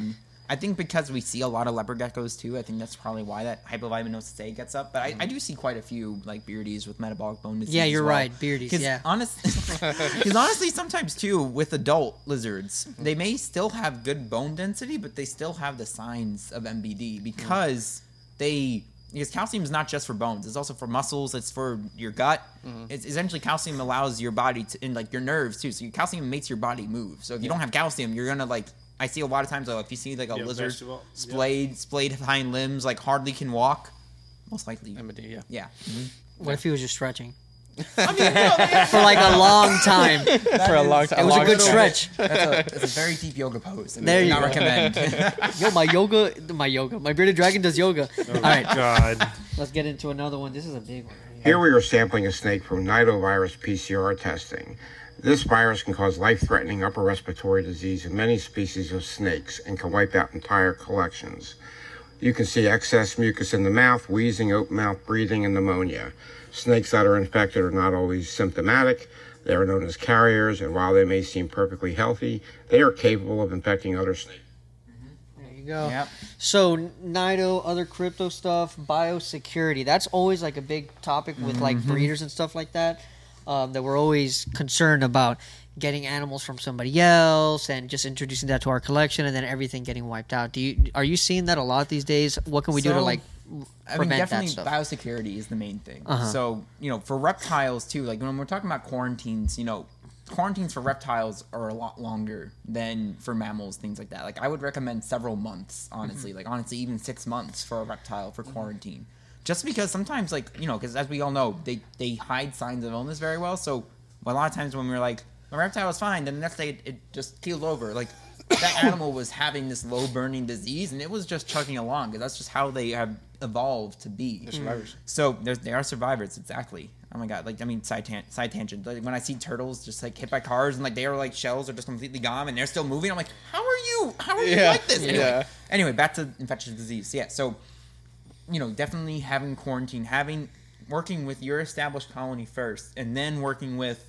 I think because we see a lot of leopard geckos too, I think that's probably why that hypovitaminose A gets up. But I, I do see quite a few like beardies with metabolic bone disease. Yeah, you're as well. right, beardies, Cause yeah. honest, because honestly, sometimes too with adult lizards, they may still have good bone density, but they still have the signs of M B D because they. Because calcium is not just for bones; it's also for muscles. It's for your gut. Mm-hmm. It's essentially calcium allows your body to, and like your nerves too. So your calcium makes your body move. So if you yeah. don't have calcium, you're gonna like. I see a lot of times though, if you see like a yeah, lizard vegetable. splayed, yep. splayed hind limbs, like hardly can walk, most likely M B D. Yeah. Yeah. Mm-hmm. What if he was just stretching? I mean, no, yeah. For like a long time. For a long time. It was long a good time. stretch. That's a, that's a very deep yoga pose. There you not go. recommend. Yo, my yoga, my yoga, my bearded dragon does yoga. Oh All right, God. let's get into another one. This is a big one. Here we are sampling a snake from nidovirus P C R testing. This virus can cause life-threatening upper respiratory disease in many species of snakes and can wipe out entire collections. You can see excess mucus in the mouth, wheezing, open mouth breathing, and pneumonia. Snakes that are infected are not always symptomatic. They are known as carriers, and while they may seem perfectly healthy, they are capable of infecting other snakes. There you go. Yep. So Nido, other crypto stuff, biosecurity. That's always like a big topic with like breeders and stuff like that. Um, that we're always concerned about getting animals from somebody else and just introducing that to our collection and then everything getting wiped out. Do you are you seeing that a lot these days? What can we do to So, like I prevent mean, that definitely stuff? biosecurity is the main thing. Uh-huh. So, you know, for reptiles too, like when we're talking about quarantines, you know, quarantines for reptiles are a lot longer than for mammals, things like that. Like I would recommend several months, honestly, Mm-hmm. like honestly, even six months for a reptile for quarantine. Just because sometimes, like, you know, because as we all know, they, they hide signs of illness very well. So a lot of times when we're like, my reptile was fine, then the next day it, it just keeled over. Like, that animal was having this low burning disease, and it was just chugging along, because that's just how they have evolved to be. They're survivors. So there's, they are survivors, exactly. Oh my god, like, I mean, side, tan- side tangent. Like, when I see turtles just, like, hit by cars, and, like, they are, like, shells are just completely gone, and they're still moving, I'm like, how are you, how are you Yeah, like this? Anyway, yeah. anyway, back to infectious disease. Yeah, so, you know, definitely having quarantine, having, working with your established colony first, and then working with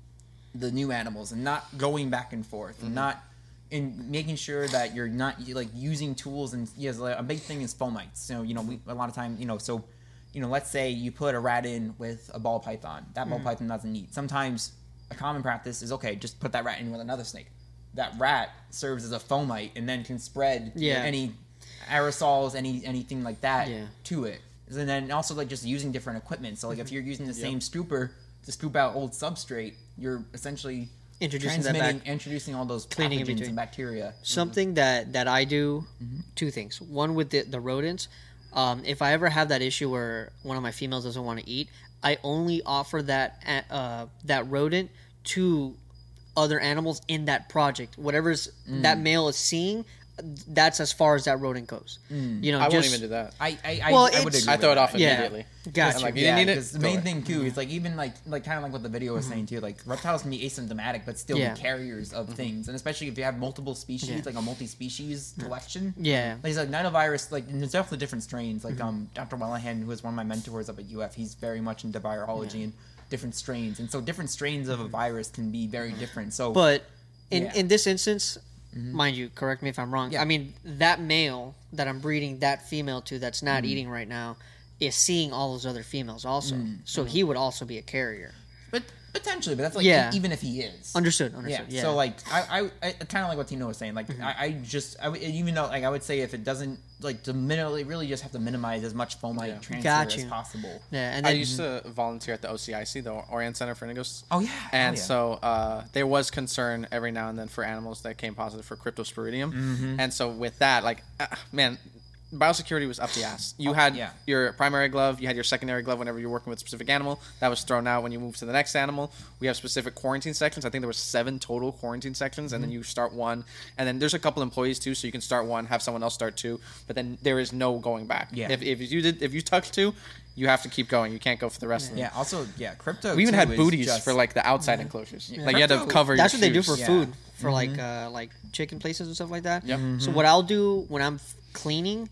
the new animals, and not going back and forth, and not in making sure that you're not like using tools. And yes, like, a big thing is fomites. So you know, we a lot of time, you know, so you know, let's say you put a rat in with a ball python. That ball python doesn't eat. Sometimes a common practice is okay, just put that rat in with another snake. That rat serves as a fomite and then can spread Yeah. any aerosols, any anything like that Yeah. to it. And then also like just using different equipment. So like if you're using the same scooper to scoop out old substrate, you're essentially Introducing that transmitting, back. introducing all those Cleaning in pathogens between. and bacteria. Something that that I do, two things. One with the, the rodents. Um, if I ever have that issue where one of my females doesn't want to eat, I only offer that uh, that rodent to other animals in that project. Whatever's that male is seeing, that's as far as that rodent goes. You know, I just, won't even do that. I I, I, Well, I would it's- agree I throw with it off that. Yeah. immediately. Gotcha. I'm like, you Yeah, didn't need because it. the Throw main it. thing too is like even like like kind of like what the video was saying too. Like reptiles can be asymptomatic, but still Yeah. be carriers of things, and especially if you have multiple species, Yeah. like a multi-species collection. Yeah. Like, like nidovirus, like and there's definitely different strains. Like um, Doctor Wellahan, who is one of my mentors up at U F, he's very much into virology and different strains, and so different strains of a virus can be very different. So, But in, Yeah. in this instance, mind you, correct me if I'm wrong. Yeah. I mean, that male that I'm breeding that female to that's not Mm. eating right now is seeing all those other females also. Mm. So he would also be a carrier. but potentially, but that's like Yeah. e- even if he is. Understood. Yeah. Understood. Yeah. So like I I, I kind of like what Tino was saying. Like Mm-hmm. I, I just I would- even though like I would say if it doesn't like to minimally really just have to minimize as much fomite Yeah. transfer Got as you. possible. yeah. And I then, used to volunteer at the O C I C, the Orient Center for Indigos. Oh yeah. And oh, yeah. so uh, there was concern every now and then for animals that came positive for cryptosporidium. Mm-hmm. And so with that, like, uh, man, biosecurity was up the ass. You had Oh, yeah. your primary glove, you had your secondary glove whenever you're working with a specific animal. That was thrown out when you moved to the next animal. We have specific quarantine sections. I think there was seven total quarantine sections, and then Mm-hmm. you start one. And then there's a couple employees too, so you can start one, have someone else start two. But then there is no going back. Yeah. If, if you did, if you touch two, you have to keep going. You can't go for the rest of them. yeah. Also yeah, crypto. We even too had is booties just- for like the outside enclosures. Like you had to Crypto- cover. that's your what they do shoes. for Yeah. food, for Mm-hmm. like uh, like chicken places and stuff like that. Yep. So what I'll do when I'm f- cleaning,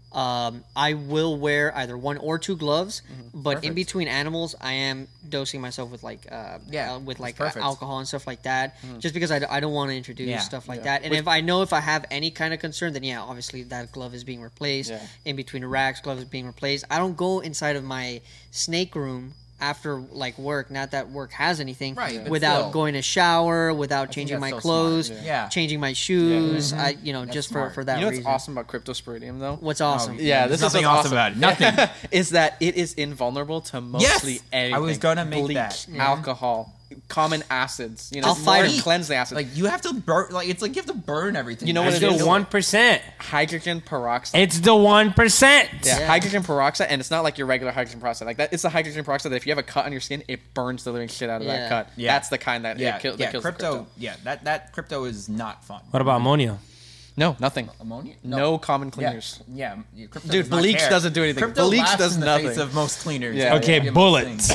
Um, I will wear either one or two gloves, Mm-hmm. but in Perfect. between animals, I am dosing myself with like uh, Yeah, uh, with that's like uh, perfect. alcohol and stuff like that, just because I, d- I don't want to introduce Yeah, stuff like Mm-hmm. yeah. that. And if I know if I have any kind of concern, then yeah, obviously that glove is being replaced. Yeah. In between the racks, gloves is being replaced. I don't go inside of my snake room after like work, not that work has anything, Right, but without still. going to shower, without changing that's my so clothes, smart. Yeah. changing my shoes. Yeah. I you know That's just for, smart. for that You know what's reason. awesome about Cryptosporidium though? What's awesome? Yeah, There's this is nothing what's awesome awesome. about it. Nothing. Is that it is invulnerable to mostly Yes! anything. I was gonna make Bleach, that. alcohol, common acids. You know, I'll fight more 'em. cleanse the acid. Like you have to burn. Like it's like you have to burn everything. You know what It's it the is? one percent. hydrogen peroxide. It's the one percent. Yeah, Yeah. hydrogen peroxide, and it's not like your regular hydrogen peroxide. Like that, it's the hydrogen peroxide that if you have a cut on your skin, it burns the living shit out of Yeah. that cut. Yeah. That's the kind that Yeah, it kill, yeah. that kills the Crypto, crypto. yeah. That that crypto is not fun. What about ammonia? No, nothing. Ammonia? No, common Yeah, cleaners. yeah. yeah, crypto Dude, does not bleach care. doesn't do anything. Crypto Bleach laughs does in the nothing. face of most cleaners. Yeah. Okay, Yeah, bullets.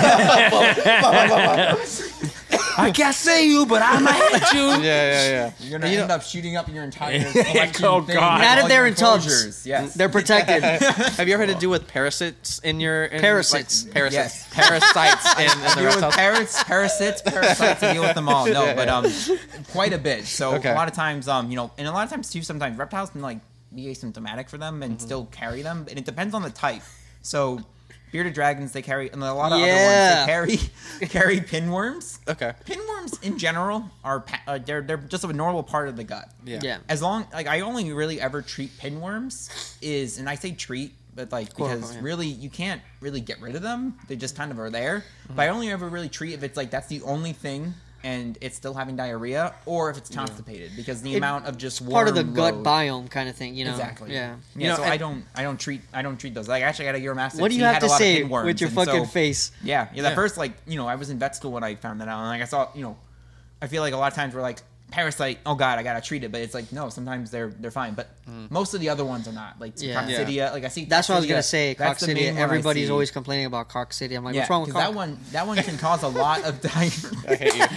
I can't say you, but I might hit you. Yeah, yeah, yeah. You're gonna You end know- up shooting up your entire collection Oh, thing. God. Not if all they're your in tubs. enclosures. Yes. They're protected. Have you ever had to deal with parasites in your in, Parasites. Like, parasites. Yes. Parasites in, in I the deal with reptiles. parrots, parasites, parasites. I deal with them all. No, Yeah, but yeah. um, quite a bit. So Okay. a lot of times, um, you know, and a lot of times too. Sometimes reptiles can like be asymptomatic for them and still carry them, and it depends on the type. So bearded dragons, they carry, and a lot of Yeah. other ones, they carry carry pinworms. Okay. Pinworms in general are pa- uh, they're they're just a normal part of the gut. Yeah. Yeah. As long like I only really ever treat pinworms is, and I say treat, but like Quote, because unquote, yeah. really you can't really get rid of them. They just kind of are there. Mm-hmm. But I only ever really treat if it's like that's the only thing and it's still having diarrhea, or if it's constipated because the It- amount of just Part of the worm gut load- biome kind of thing, you know. Exactly. Yeah. Yeah. You know, so and- I don't I don't treat I don't treat those. Like actually I got a Euromastix. What do you he have had to a lot of say pinworms, with your and fucking so- face? Yeah, yeah. At Yeah. first, like you know, I was in vet school when I found that out, and like I saw, you know, I feel like a lot of times we're like parasite. Oh God, I gotta treat it, but it's like no. Sometimes they're they're fine, but most of the other ones are not. Like Yeah. coccidia, like I see. That's what I was coccidia, gonna say. that's the main Coccidia. one I Everybody's see. always complaining about coccidia. I'm like, Yeah, what's wrong with 'cause cock? that one that one can cause a lot of diarrhea. I hate you.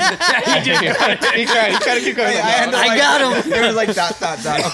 he tried. He tried to keep going. I, had to, I like- got him. There was like dot dot dot.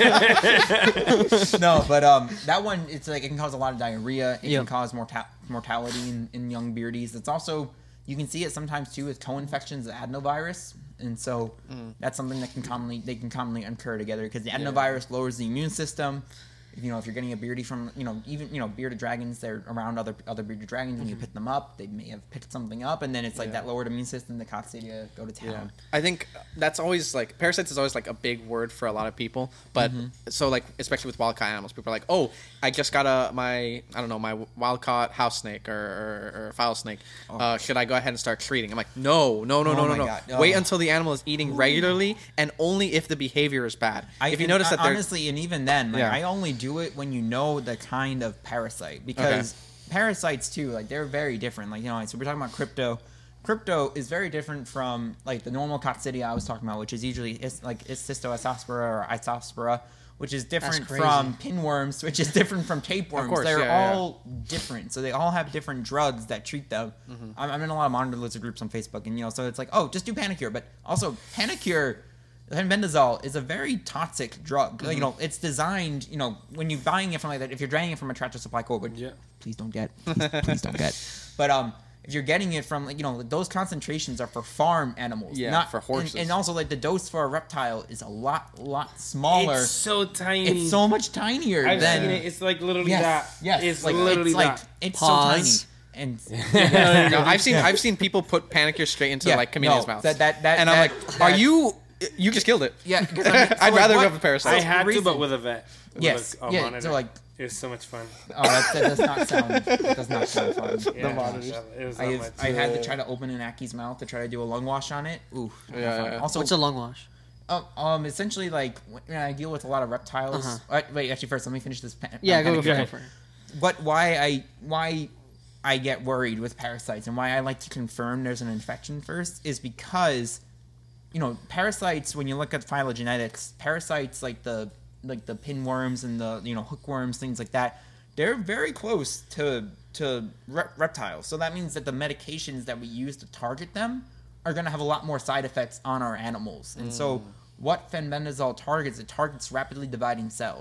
Okay. No, but um, that one it's like it can cause a lot of diarrhea. It Yep. can cause morta- mortality in, in young beardies. It's also you can see it sometimes too with co-infections of adenovirus, and so that's something that can commonly they can commonly occur together because the adenovirus lowers the immune system. You know, if you're getting a beardie from, you know, even, you know, bearded dragons, they're around other other bearded dragons. When you pick them up, they may have picked something up, and then it's like Yeah. that lowered immune system, the coccidia go to town. Yeah. I think that's always like parasites is always like a big word for a lot of people. But so like especially with wild caught animals, people are like, oh, I just got a my I don't know my wild caught house snake or or, or fowl snake. Uh, should I go ahead and start treating? I'm like, no, no, no, Oh no, no, my no. God. Wait Oh. until the animal is eating regularly and only if the behavior is bad. I, if you and notice that they're honestly, and even then, like, Yeah. I only do it when you know the kind of parasite because parasites too, like they're very different. Like you know, so we're talking about crypto. Crypto is very different from like the normal coccidia I was talking about, which is usually is like Cystoaspora or Isospora, which is different crazy. from pinworms, which is different from tapeworms. course, They're yeah, yeah. all different, so they all have different drugs that treat them. Mm-hmm. I'm, I'm in a lot of monitor lizard groups on Facebook, and you know, so it's like, oh, just do Panicure, but also Panicure. Fenbendazole is a very toxic drug. Mm-hmm. You know, it's designed. You know, when you're buying it from like that, if you're draining it from a Tractor Supply Co, which Yeah. please don't get, please, please don't get. But um, if you're getting it from like you know, those concentrations are for farm animals, Yeah, not for horses. And, and also like the dose for a reptile is a lot, lot smaller. It's so tiny. It's so much tinier I've than. seen it. It's like literally yes, that. yes, It's like, literally it's like that. it's Pause. so tiny. And no, I've seen I've seen people put Panicure straight into Yeah, like chameleons' no, mouths. that- that- that- and I'm that- like, are that- you? You just killed it. yeah, 'cause I mean, so, I'd like, rather what- go for parasites. I had to, reason- but with a vet. With Yes, a, a yeah, monitor. so, like- it was so much fun. Oh, that, that does not sound. That does not sound fun. Yeah, monitors. It was I that have, much. I had to try to open an Aki's mouth to try to do a lung wash on it. Ooh. not Yeah, fun. yeah. Also, What's a lung wash? um, um, essentially like when I deal with a lot of reptiles. Uh-huh. Uh, wait, actually, first let me finish this. Pa- Yeah, um, go, go, panicure. for it, ahead. go for it. What? Why I? Why? I get worried with parasites and why I like to confirm there's an infection first is because, you know, parasites. When you look at phylogenetics, parasites like the like the pinworms and the you know hookworms, things like that, they're very close to to re- reptiles. So that means that the medications that we use to target them are going to have a lot more side effects on our animals. And so what fenbendazole targets, it targets rapidly dividing cells.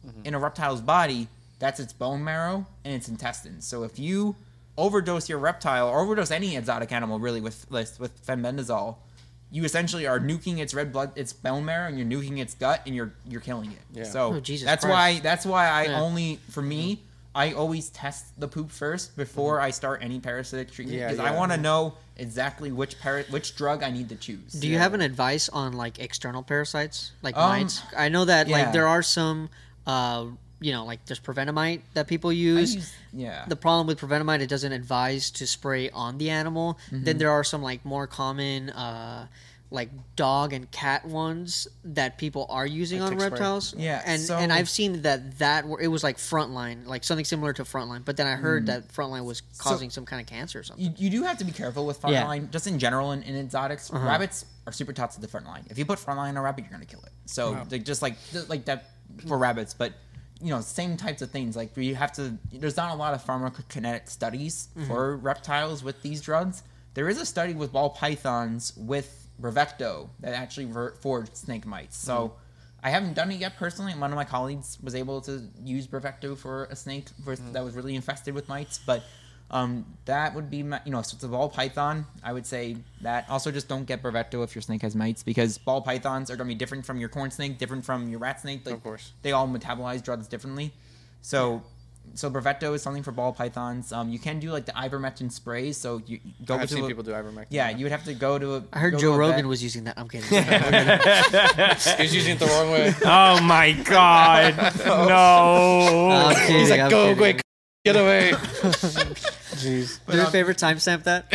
mm-hmm. in a reptile's body, that's its bone marrow and its intestines. So if you overdose your reptile, or overdose any exotic animal really with with fenbendazole, you essentially are nuking its red blood, its bone marrow, and you're nuking its gut, and you're you're killing it. Yeah. So Oh, Jesus that's Christ. why that's why I Yeah. only for me I always test the poop first before I start any parasitic treatment Yeah, because I yeah. want to know exactly which para- which drug I need to choose. Do you have an advice on like external parasites, like Um, mites? I know that yeah. like there are some, uh, you know, like there's prevenamite that people I use. use- yeah. The problem with prevenamite, it doesn't advise to spray on the animal. Mm-hmm. Then there are some like more common, uh, like dog and cat ones that people are using Like on tick spray? reptiles. Yeah, and so- and I've seen that that were- it was like Frontline, like something similar to Frontline. But then I heard Mm. that Frontline was causing some kind of cancer or something. You, you do have to be careful with Yeah. frontline, just in general in, in exotics. Uh-huh. Rabbits are super tough to the frontline. If you put frontline on a rabbit, you're gonna kill it. So Wow. like, just like just like that for rabbits, but you know, same types of things. Like you have to. There's not a lot of pharmacokinetic studies Mm-hmm. for reptiles with these drugs. There is a study with ball pythons with Brevecto that actually ver- for snake mites. So. Mm-hmm. I haven't done it yet personally. One of my colleagues was able to use Brevecto for a snake for, Mm-hmm. that was really infested with mites, but um, that would be my, you know, so it's a ball python. I would say that. Also, just don't get Brevecto if your snake has mites because ball pythons are going to be different from your corn snake, different from your rat snake. Like, Of course. they all metabolize drugs differently. So, so Brevecto is something for ball pythons. Um, you can do like the ivermectin sprays. So you you go I've to seen a, people do ivermectin. Yeah, you would have to go to a. I heard go Joe to a Rogan vet. was using that. I'm kidding. He's using it the wrong way. Oh my god. No. I'm kidding. He's like, I'm go kidding. quick, get away. Jeez. Do your favorite timestamp that?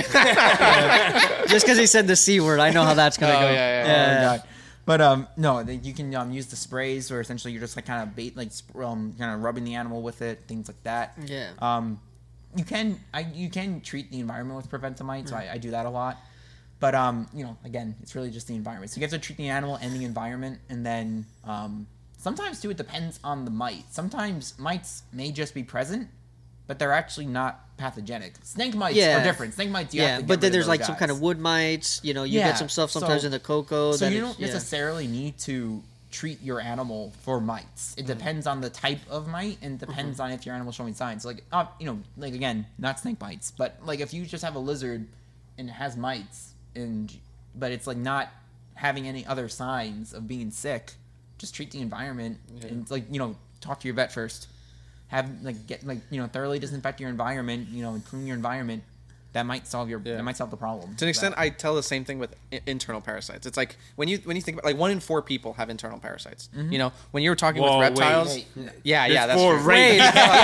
Just because he said the C word, I know how that's gonna Oh, go. yeah, yeah. Oh, God. But um, no, they, you can um, use the sprays, where essentially you're just like kind of bait, like sp- um, kind of rubbing the animal with it, things like that. Yeah. Um, you can I you can treat the environment with preventamite, so I, I do that a lot. But um, you know, again, it's really just the environment. So you have to treat the animal and the environment, and then um, sometimes too it depends on the mite. Sometimes mites may just be present, but they're actually not pathogenic. Snake mites Yeah. are different. Snake mites, you Yeah, have to get but rid then of there's those like some kind guys. of wood mites. You know, you Yeah, get some stuff sometimes so- in the cocoa. So that you it- don't yeah. necessarily need to treat your animal for mites. It depends on the type of mite and depends on if your animal's showing signs. So like, uh, you know, like again, not snake bites, but like if you just have a lizard and it has mites, and but it's like not having any other signs of being sick, just treat the environment and like you know talk to your vet first. Have like get like you know thoroughly disinfect your environment, you know, and clean your environment. That might solve your Yeah. that might solve the problem. To an extent, I tell the same thing with I- internal parasites. It's like when you when you think about like one in four people have internal parasites. You know, when you were talking Whoa, with wait. reptiles, yeah, yeah, that's four true. right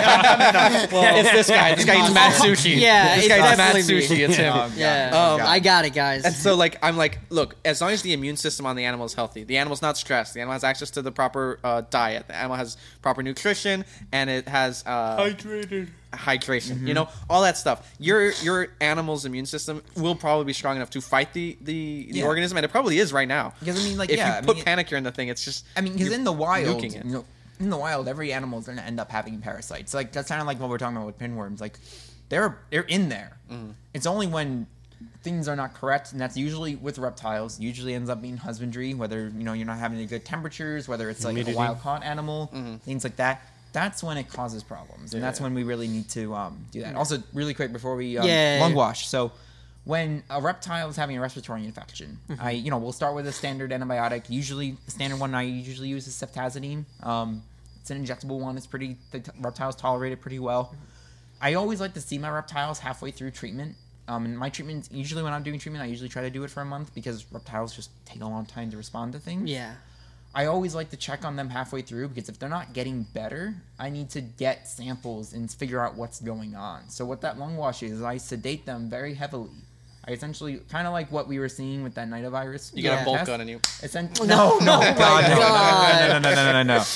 It's this guy. This guy eats mad sushi. Yeah, this it's guy eats mad definitely me. sushi. It's him. Oh, God. Yeah, Oh, God. I got it, guys. And so, like, I'm like, look, as long as the immune system on the animal is healthy, the animal's not stressed, the animal has access to the proper uh, diet, the animal has proper nutrition, and it has uh, Hydrated. hydration, you know, all that stuff. Your your animal's immune system will probably be strong enough to fight the the, the Yeah. organism, and it probably is right now. Because I mean, like, if yeah, you I put mean, panicure in the thing, it's just. I mean, because you're in the wild, nuking it. you know, in the wild, every animal is going to end up having parasites. Like that's kind of like what we're talking about with pinworms. Like they're they're in there. Mm-hmm. It's only when things are not correct, and that's usually with reptiles. Usually ends up being husbandry, whether you know you're not having any good temperatures, whether it's like Humidity. a wild caught animal, Mm-hmm. things like that. That's when it causes problems, and that's Yeah. when we really need to um, do that. Also, really quick before we um, Yeah. lung wash. So. When a reptile is having a respiratory infection, Mm-hmm. I, you know, we'll start with a standard antibiotic. Usually, the standard one I usually use is ceftazidime. Um, it's an injectable one. It's pretty. The t- reptiles tolerate it pretty well. I always like to see my reptiles halfway through treatment. Um, and my treatment, usually when I'm doing treatment, I usually try to do it for a month because reptiles just take a long time to respond to things. yeah. I always like to check on them halfway through because if they're not getting better, I need to get samples and figure out what's going on. So what that lung wash is, I sedate them very heavily. I essentially, kind of like what we were seeing with that nitovirus. You got uh, a bolt test. gun in you. Essen- no, no, my God, no, God. no, no, no, no, no, no, no, no.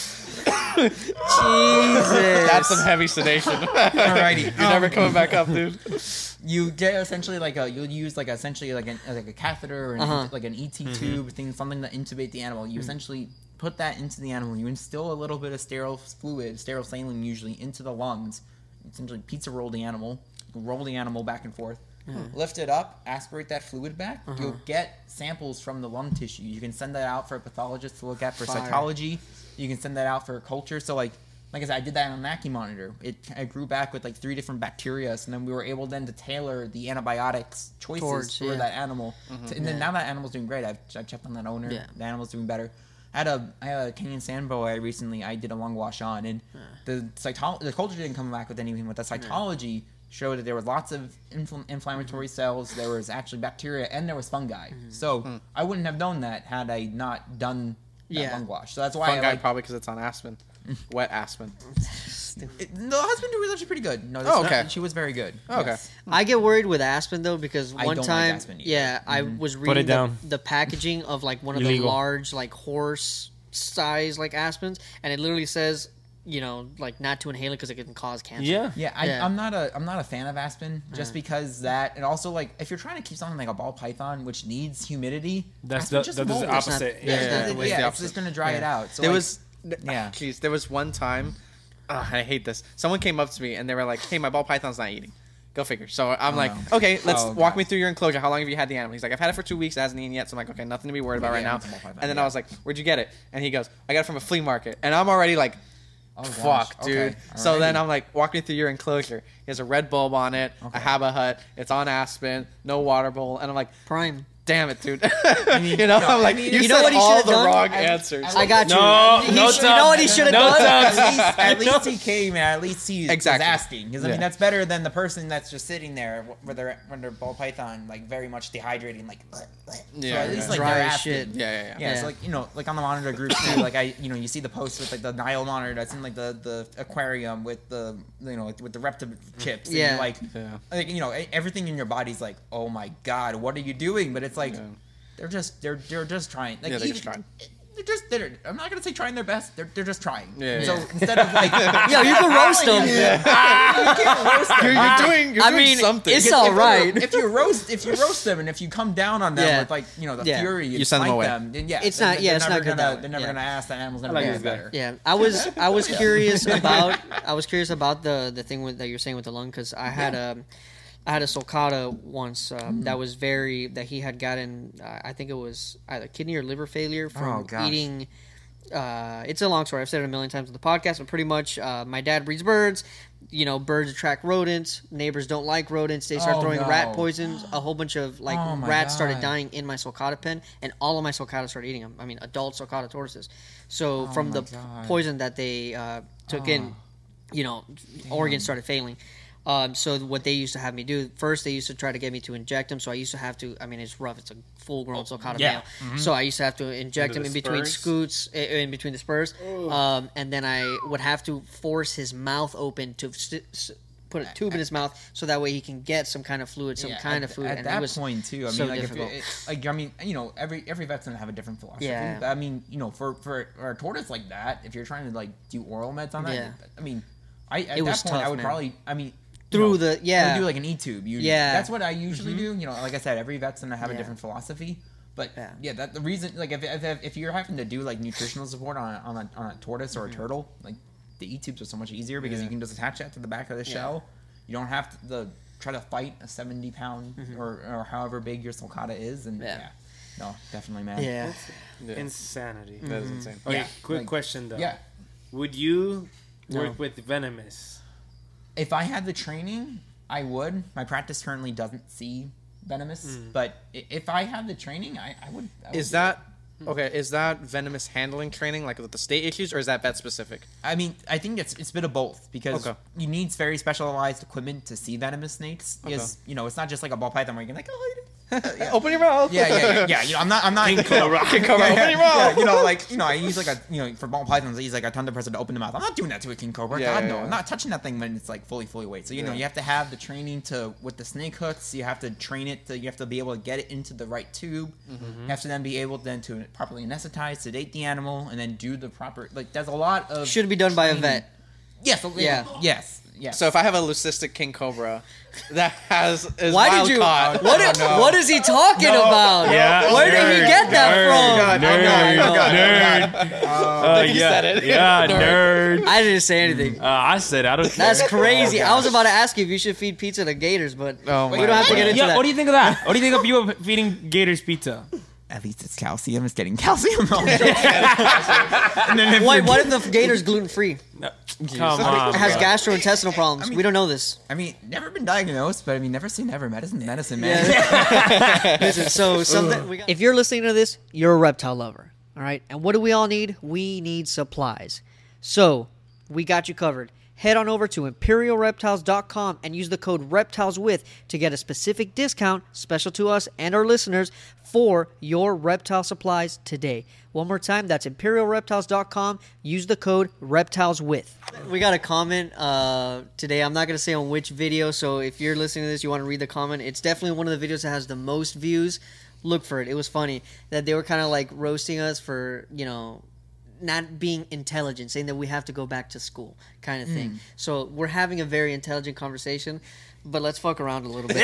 Jesus. That's some heavy sedation. Alrighty, You're never um, coming back up, dude. You get essentially like a you'll use like essentially like an like a catheter or an, Uh-huh. like an E T tube thing, something to intubate the animal. You essentially put that into the animal. You instill a little bit of sterile fluid, sterile saline usually, into the lungs. Essentially pizza roll the animal, roll the animal back and forth. Lift it up, aspirate that fluid back. You'll get samples from the lung tissue. You can send that out for a pathologist to look at for Fire. cytology. you can send that out for culture. So like like I said, I did that on a Mackie monitor. It, it grew back with like three different bacteria, and then we were able then to tailor the antibiotics choices Towards, for yeah. that animal. Mm-hmm. To, and then now that animal's doing great. I've, I've checked on that owner. Yeah. The animal's doing better. I had a I had a Kenyan sandboa I recently I did a lung wash on, and the cytol- the culture didn't come back with anything, but the cytology showed that there was lots of infl- inflammatory cells, there was actually bacteria, and there was fungi. So I wouldn't have known that had I not done that Yeah. lung wash. So that's why Fungi I like probably because it's on aspen, wet aspen. it, the husband was actually pretty good. No, this, Oh, okay. she was very good. Okay. Yes. I get worried with aspen though because I one don't like time, aspen either. yeah, I was reading it the, down. the packaging of like one of Illegal. the large like horse size like aspens, and it literally says, you know, like not to inhale it because it can cause cancer. Yeah. Yeah, I, Yeah. I'm not a I'm not a fan of aspen just because that, and also like if you're trying to keep something like a ball python which needs humidity, That's aspen the just that is the won't. opposite. It's not- yeah, yeah, yeah. yeah. Yeah, it's the it's opposite. just gonna dry it out. So there like, was, yeah. Jeez, there was one time. Oh, I hate this. Someone came up to me and they were like, "Hey, my ball python's not eating." Go figure. So I'm Oh, like, no. "Okay, let's Oh, walk God. me through your enclosure. How long have you had the animal?" He's like, "I've had it for two weeks. It hasn't eaten yet." So I'm like, "Okay, nothing to be worried about Yeah, right it's a now." ball python, And then yeah. I was like, "Where'd you get it?" And he goes, "I got it from a flea market." And I'm already like, Oh, gosh. "Fuck, dude." Okay. So then Alrighty. I'm like, "Walk me through your enclosure." He has a red bulb on it, a Haba hut. It's on aspen, no water bowl, and I'm like, Prime. "Damn it, dude!" mean, you know, no, I'm like, I mean, "You, you know said what he all should've the done? wrong I- answers." I I got you. No, He no sh- you know what he should have No done? tubs. at least, at least he came and at least he Exactly. was asking, because I Yeah. mean that's better than the person that's just sitting there with their with their ball python like very much dehydrating, like Yeah, so at yeah. least like Dry they're as asking. shit. Yeah, yeah, yeah. Yeah, Yeah. so like you know, like on the monitor group too, like I, you know, you see the posts with like the Nile monitor that's in like the, the aquarium with the you know with the reptile chips. And Yeah. you're like, Yeah. like you know, e- everything in your body's like, oh my god, what are you doing? But it's like, Yeah. they're just they're they're just trying. Like, Yeah, they're even- just trying. They're just they're. I'm not gonna say trying their best. They're they're just trying. Yeah. So instead of like, Yo, you can roast them. you can't roast them. You're, you're doing, you're I doing mean, something. it's If- all if you- right. If you roast, if you roast them, and if you come down on them Yeah. with like you know the Yeah. fury, You and send them slight away. Them, then yeah, It's then not- they're yeah, it's never not good Gonna, that way. they're never Yeah. gonna ask the animal's gonna like be this guy. better. Yeah, I was I was curious about I was curious about the the thing with, that you're saying with the lung because I had a I had a sulcata once um, that was very that he had gotten uh, I think it was either kidney or liver failure from Oh, gosh. eating. Uh, it's a long story. I've said it a million times on the podcast, but pretty much, uh, my dad breeds birds. You know, birds attract rodents. Neighbors don't like rodents. They start Oh, throwing no. rat poisons. A whole bunch of like Oh, my rats started God. dying in my sulcata pen, and all of my sulcata started eating them. I mean, adult sulcata tortoises. So from my the God. poison that they uh, took in, you know, organs started failing. Um, so what they used to have me do first, they used to try to get me to inject them. So I used to have to. I mean, it's rough. It's a full-grown sulcata yeah. male. So I used to have to inject Into him in the between spurs? scoots, i- in between the spurs, um, and then I would have to force his mouth open to st- s- put a tube in his mouth, so that way he can get some kind of fluid, some Yeah, kind at, of food. At and that it was point too, I mean, so like, if difficult. it, it- like I mean, you know, every every vet's gonna have a different philosophy. Yeah. But, I mean, you know, for for a tortoise like that, if you're trying to like do oral meds on that, Yeah. I mean, I at It that was point I tough, would man. probably, I mean. Through you know, the- I would yeah. do like an e-tube. You, Yeah. Mm-hmm. that's what I usually do. You know, like I said, every vet's gonna have a Yeah. different philosophy. But Yeah. yeah, that the reason, like if, if if you're having to do like nutritional support on a, on a, on a tortoise or a Mm-hmm. turtle, like the e-tubes are so much easier because you can just attach that to the back of the shell. You don't have to the, try to fight a seventy pound or, or however big your sulcata is, and Mm-hmm. Yeah. yeah, no, definitely, man. yeah. Yeah. Insanity. That is insane. Okay, Yeah, quick like- question though. Yeah, Would you No. work with venomous? if I had the training, I would. My practice currently doesn't see venomous, Mm. but i- if I had the training, I, I would. I would Is do that okay? Is that venomous handling training like with the state issues, or is that vet specific? I mean, I think it's it's a bit of both because Okay. you need very specialized equipment to see venomous snakes. Because you know, it's not just like a ball python where you can like, oh, yeah. Open your mouth. yeah, yeah, yeah, yeah. You know, I'm not, I'm not. King Cobra. King Cobra, yeah, open yeah, your mouth. yeah, you know, like you know, I use like a you know for ball pythons, I use like a tongue depressor to open the mouth. I'm not doing that to a king cobra. Yeah, God yeah, no, yeah. I'm not touching that thing when it's like fully, fully weight. So you know, Yeah. you have to have the training to with the snake hooks. You have to train it to. You have to be able to get it into the right tube. Mm-hmm. You have to then be able then to properly anesthetize, sedate the animal, and then do the proper. Like there's a lot of Should be done by a training. vet. Yes. Yeah. Yes. Yes. So if I have a leucistic king cobra that has is Why wild did you? caught, What, Oh, i- no. what is he talking about? Yeah. Where did he Nerd, get that nerd, from? Nerd, I know, I know. nerd. Uh, you yeah, said it. Yeah, nerd. I didn't say anything. Uh, I said I don't care. That's crazy. I was about to ask you if you should feed pizza to gators, but Oh we my don't have to get into Yeah, that. what do you think of that? What do you think of people feeding gators pizza? at least it's calcium. It's getting calcium. and then if Wait, you're- what if the gator's gluten free? Come on. It has bro. gastrointestinal problems. I mean- we don't know this. I mean, never been diagnosed, but I mean, never say never. Medicine, medicine, man. Listen, so something. We got- If you're listening to this, you're a reptile lover. All right. And what do we all need? We need supplies. So we got you covered. Head on over to imperial reptiles dot com and use the code REPTILESWITH to get a specific discount special to us and our listeners for your reptile supplies today. One more time, that's imperial reptiles dot com. Use the code REPTILESWITH. We got a comment uh, today. I'm not going to say on which video, so if you're listening to this, you want to read the comment. It's definitely one of the videos that has the most views. Look for it. It was funny that they were kind of like roasting us for, you know, not being intelligent, saying that we have to go back to school kind of thing. So we're having a very intelligent conversation, but let's fuck around a little bit.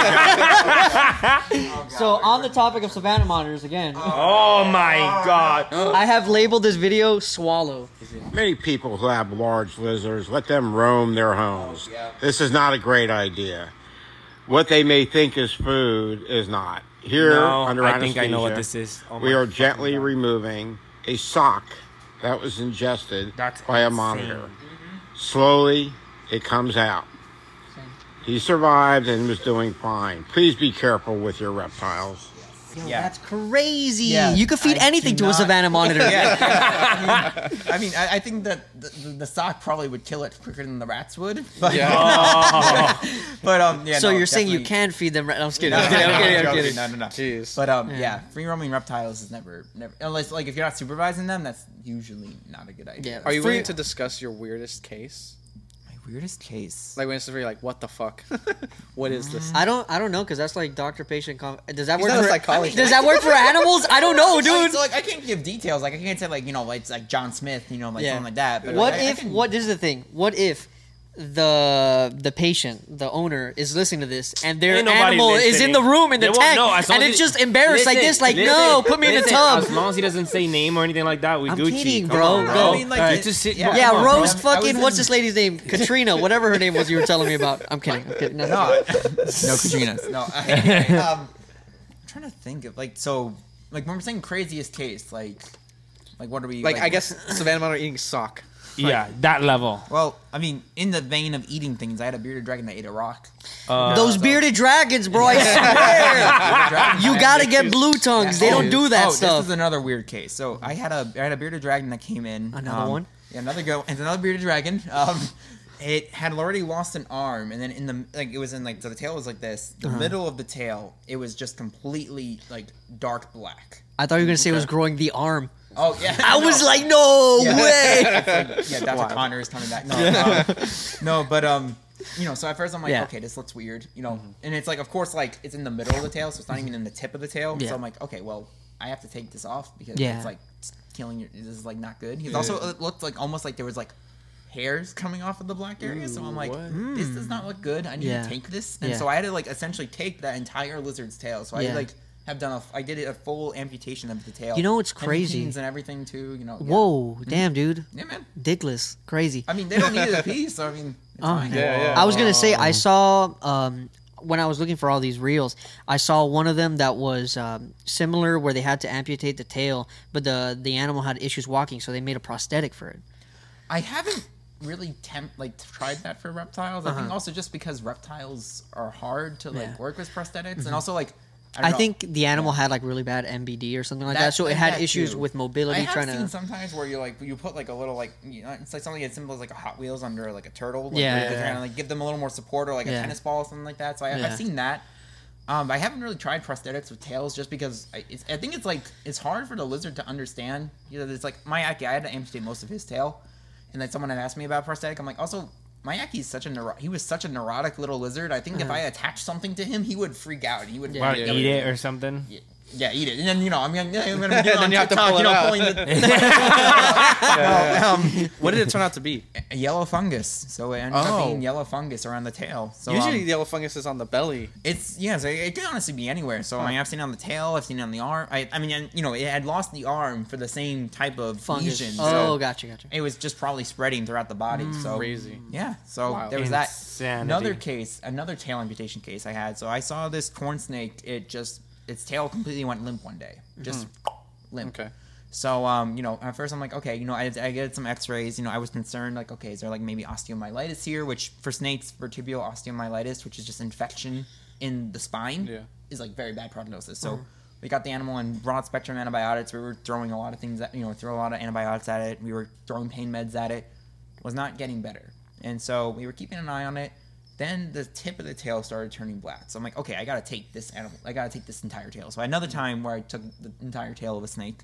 So on the topic of savannah monitors again, Oh my god. I have labeled this video Swallow. Many people who have large lizards let them roam their homes. This is not a great idea. What they may think is food is not. Here, No, under I think anesthesia, I know what this is. Oh we my are fucking gently God. removing a sock that was ingested That's by a insane. monitor. Slowly, it comes out. He survived and was doing fine. Please be careful with your reptiles. Yo, Yeah. that's crazy. Yeah, You could feed I anything do to a not- savannah monitor. Yeah. I mean, I, I think that the, the, the sock probably would kill it quicker than the rats would. But, Oh. but um, yeah. So no, you're saying you definitely- can feed them? Right? I'm just kidding. No, I'm kidding. I'm no, kidding. I'm joking. kidding. No, no, no. Jeez. But um, Yeah. yeah, free roaming reptiles is never, never unless like if you're not supervising them, that's usually not a good idea. Yeah. Are you Free- willing to discuss your weirdest case? My weirdest case? Like when it's really like, what the fuck? What is this? I don't. I don't know because that's like doctor-patient. Con- Does that He's work not a for psychologist. Does that work for animals? I don't know, Like, dude. so like I can't give details. Like I can't say like you know like it's like John Smith, you know like Yeah. something like that. But What like, I- I if? can- What this is the thing? What if the the patient, the owner, is listening to this and their Ain't nobody animal is in the listening. room in the They won't tank know, as long and as it's it- just embarrassed like Listen, this? Like, listen, no, put me in a listen, tub. As long as he doesn't say name or anything like that, we I'm Gucci. kidding, Come bro. on, Go. I mean, like, Alright, it- just sit. yeah. bro, Yeah, come on, bro. roast I was fucking in- what's this lady's name? Katrina, whatever her name was you were telling me about. I'm kidding. I'm kidding. No, Nothing. no Katrinas. No. I, um, I'm trying to think of like so like when we're saying craziest case, like like what are we Like, I guess savannah monitor eating sock. Yeah, that level. Well, I mean, in the vein of eating things, I had a bearded dragon that ate a rock. Uh, Those bearded dragons, bro. I swear. You gotta get blue tongues. They don't do that oh, stuff. This is another weird case. So I had a I had a bearded dragon that came in. Another um, one? Yeah, another go. It's another bearded dragon. Um, it had already lost an arm, and then in the like it was in like so the tail was like this. The Uh-huh. middle of the tail, it was just completely like dark black. I thought you were gonna say it was growing the arm. Oh yeah. I no. was like, no Yeah. way. It's like, yeah, Doctor Connor is coming back. No, um, no, but um, you know, so at first I'm like, Yeah. okay, this looks weird, you know, and it's like, of course, like it's in the middle of the tail, so it's not even in the tip of the tail. Yeah. So I'm like, okay, well, I have to take this off because Yeah. it's like killing your. This is like not good. He's also it looked like almost like there was like hairs coming off of the black area. So I'm like, this does not look good. I need Yeah. to take this, and Yeah. so I had to like essentially take that entire lizard's tail. So I Yeah. like. Have done a, I did it a full amputation of the tail. You know what's And crazy? teens and everything too. You know. yeah. Whoa, damn, dude. Yeah, man. Dickless. Crazy. I mean, they don't need a piece. So I mean, it's Oh, fine. Yeah, yeah. I was gonna say I saw um, when I was looking for all these reels, I saw one of them that was um, similar where they had to amputate the tail, but the the animal had issues walking, so they made a prosthetic for it. I haven't really temp like tried that for reptiles. I think Uh-huh. also just because reptiles are hard to like Yeah. Mm-hmm. work with prosthetics, and also like I, don't I know. think the animal had like really bad M B D or something like that, That- so it and had that issues too. with I mobility. have Trying seen to sometimes where you like you put like a little like you know it's like something as simple as like a Hot Wheels under like a turtle. Like, Yeah. where you're trying to like give them a little more support or like Yeah. a tennis ball or something like that. So I, Yeah. I've seen that. Um, I haven't really tried prosthetics with tails just because I, it's, I think it's like it's hard for the lizard to understand. You know, it's like Mayaki. I had to amputate most of his tail, and then someone had asked me about prosthetic. I'm like, also Mayaki is such a neuro- he was such a neurotic little lizard. I think if I attached something to him, he would freak out. He would Uh-huh. Yeah. Or freak eat out. it or something. Yeah. Yeah, eat it, and then you know I'm gonna, I'm gonna get on then you have to TikTok, pull you it know, out. pulling the Yeah. um, What did it turn out to be? a yellow fungus. So it ended up Oh. being yellow fungus around the tail. So Usually, um, the yellow fungus is on the belly. it's yeah, so it could honestly be anywhere. So I mean, I've seen it on the tail, I've seen it on the arm. I, I mean, and, you know, it had lost the arm for the same type of fungus. lesion. Oh, so gotcha, gotcha. it was just probably spreading throughout the body. So Crazy. yeah, so Wow. there was that. Insanity. Another case, another tail amputation case I had. So I saw this corn snake. It just its tail completely went limp one day, just limp. Okay. So, um, you know, at first I'm like, okay, you know, I, I get some x-rays, you know, I was concerned, like, okay, is there like maybe osteomyelitis here, which for snakes, vertebral osteomyelitis, which is just infection in the spine, Yeah. is like very bad prognosis. So we got the animal on broad spectrum antibiotics. We were throwing a lot of things, at, you know, throw a lot of antibiotics at it. We were throwing pain meds at it. It was not getting better. And so we were keeping an eye on it. Then the tip of the tail started turning black. So I'm like, okay, I got to take this animal. I got to take this entire tail. So another time where I took the entire tail of a snake.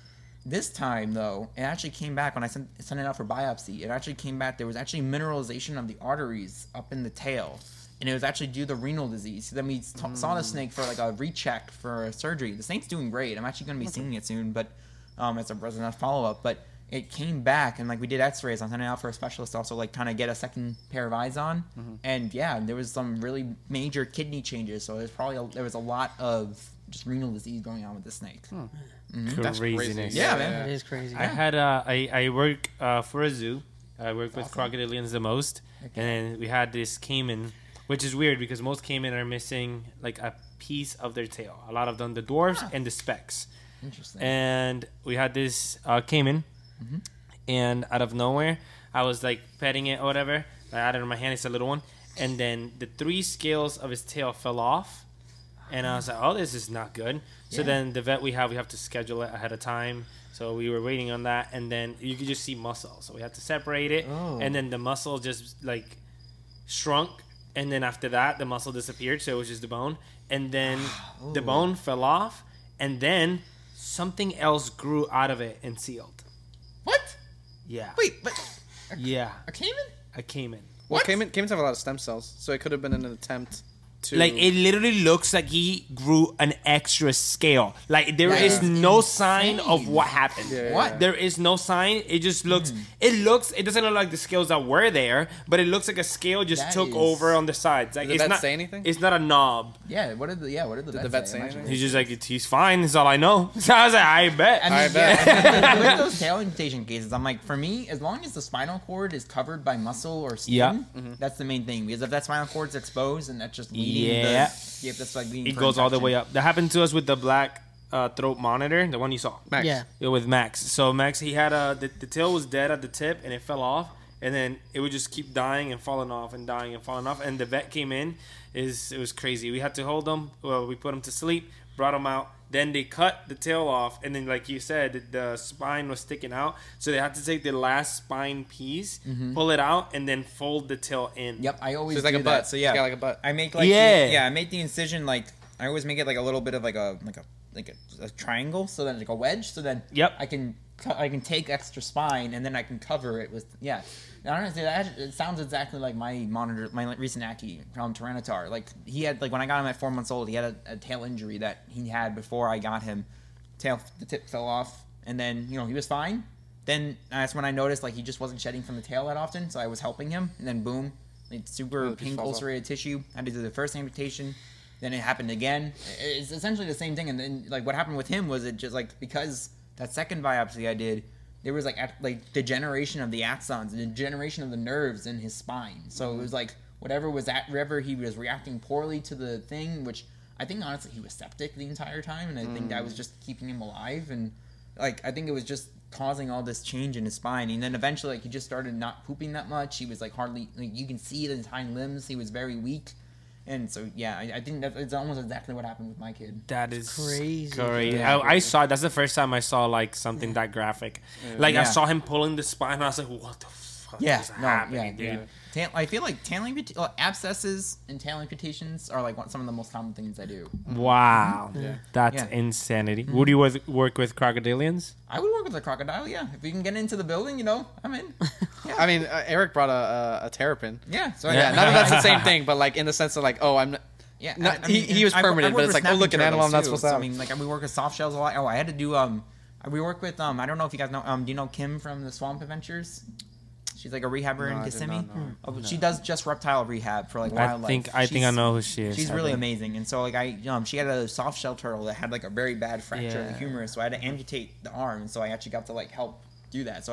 This time, though, it actually came back when I sent, sent it out for biopsy. It actually came back. There was actually mineralization of the arteries up in the tail. And it was actually due to renal disease. So then we t- mm. saw the snake for like a recheck for a surgery. The snake's doing great. I'm actually going to be seeing it soon, but um, it's a resident follow-up. But it came back, and like we did x-rays. I'm sending it out for a specialist also, like kind of get a second pair of eyes on. Mm-hmm. And yeah, there was some really major kidney changes. So there's probably a, there was a lot of just renal disease going on with the snake. Hmm. Mm-hmm. That's Craziness. crazy. Yeah, man. It is crazy. I had uh, I I work uh, for a zoo. I work with crocodilians the most, Okay. and then we had this caiman, which is weird because most caiman are missing like a piece of their tail. A lot of them, the dwarfs Ah. and the specks. Interesting. And we had this uh, caiman, Mm-hmm. and out of nowhere, I was like petting it or whatever. I had it in my hand. It's a little one, and then the three scales of his tail fell off, and I was like, "Oh, this is not good." So Yeah. then the vet we have, we have to schedule it ahead of time. So we were waiting on that, and then you could just see muscle. So we had to separate it, Oh. and then the muscle just like shrunk, and then after that, the muscle disappeared. So it was just the bone, and then the bone fell off, and then something else grew out of it and sealed. What? Yeah. Wait, but Yeah. a caiman? A caiman. Well, What? Cayman, Caymans have a lot of stem cells, so it could have been an attempt to Like it literally looks like he grew an extra scale. Like there That is is no sign of insane. what happened. Yeah, yeah, What? yeah. There is no sign. It just looks. It looks. It doesn't look like the scales that were there, but it looks like a scale just That took is- over on the sides. Like Did the it's vet not. say anything? It's not a knob. Yeah. What did the yeah? What did the Did vet the vet say? say Imagine anything? He's just like it's, he's fine. That's all I know. So I was like, I bet. I mean, I bet. yeah, with those tail amputation cases, I'm like, for me, as long as the spinal cord is covered by muscle or skin, Yeah. Mm-hmm. that's the main thing. Because if that spinal cord's exposed and that's just leading, Yeah. the, yeah, that's like leading It for goes all the infection. way up. That happened to us with the black uh, throat monitor, the one you saw. Max. Yeah. Yeah, with Max. So Max, he had a the, the tail was dead at the tip, and it fell off, and then it would just keep dying and falling off and dying and falling off. And the vet came in, is it was crazy. We had to hold him. Well, we put him to sleep, brought him out. Then they cut the tail off, and then like you said, the, the spine was sticking out, so they had to take the last spine piece, pull it out, and then fold the tail in. Yep, I always So it's like do a butt. that. So yeah, It's got like a butt. I make like Yeah. the, yeah, I make the incision like I always make it like a little bit of like a like a like a, a triangle, so then like a wedge, so then Yep. I can cu- I can take extra spine and then I can cover it with yeah. And honestly, that it sounds exactly like my monitor, my recent Aki from Tyranitar. Like he had like when I got him at four months old, he had a, a tail injury that he had before I got him. Tail, the tip fell off, and then you know he was fine. Then that's when I noticed like he just wasn't shedding from the tail that often, so I was helping him, and then boom, like super Oh, it just pink falls off. ulcerated tissue. I had to do the first amputation, then it happened again. It's essentially the same thing, and then like what happened with him was it just like because that second biopsy I did, there was like at, like degeneration of the axons, the degeneration of the nerves in his spine. So it was like whatever was at wherever he was reacting poorly to the thing, which. I think honestly he was septic the entire time, and I think that was just keeping him alive. And like I think it was just causing all this change in his spine. And then eventually, like he just started not pooping that much. He was like hardly like you can see it in his hind limbs. He was very weak, and so yeah, I, I think that it's almost exactly what happened with my kid. That is crazy. crazy. Yeah. I, I saw. That's the first time I saw like something that graphic. Like Yeah. I saw him pulling the spine, and I was like, "What the fuck Yeah, is no, happening, yeah, dude?" yeah. Tail, I feel like tail amputa- well, abscesses and tail amputations are like one, some of the most common things I do. Wow, that's Yeah. insanity. Would you work, work with crocodilians? I would work with a crocodile, yeah. If we can get into the building, you know, I'm in. Yeah, I mean, uh, Eric brought a, a, a terrapin. yeah. So Yeah, not that that's the same thing, but like in the sense of like, oh, I'm not. Yeah, Not- I- I he- mean, he was I- I permanent, but work it's with like, oh, look, snapping an animal I'm not turtles, supposed too. to So, have. I mean, like we work with soft shells a lot. Oh, I had to do um, we work with um, I don't know if you guys know um, do you know Kim from the Swamp Adventures? She's like a rehabber No, in I did Kissimmee. not know. Oh, but She does just reptile rehab for like I wildlife. think I think I She's- know who she is. She's I really think. amazing, and so like I, um, she had a soft shell turtle that had like a very bad fracture of the Yeah. humerus, so I had to amputate the arm, and so I actually got to like help do that. So I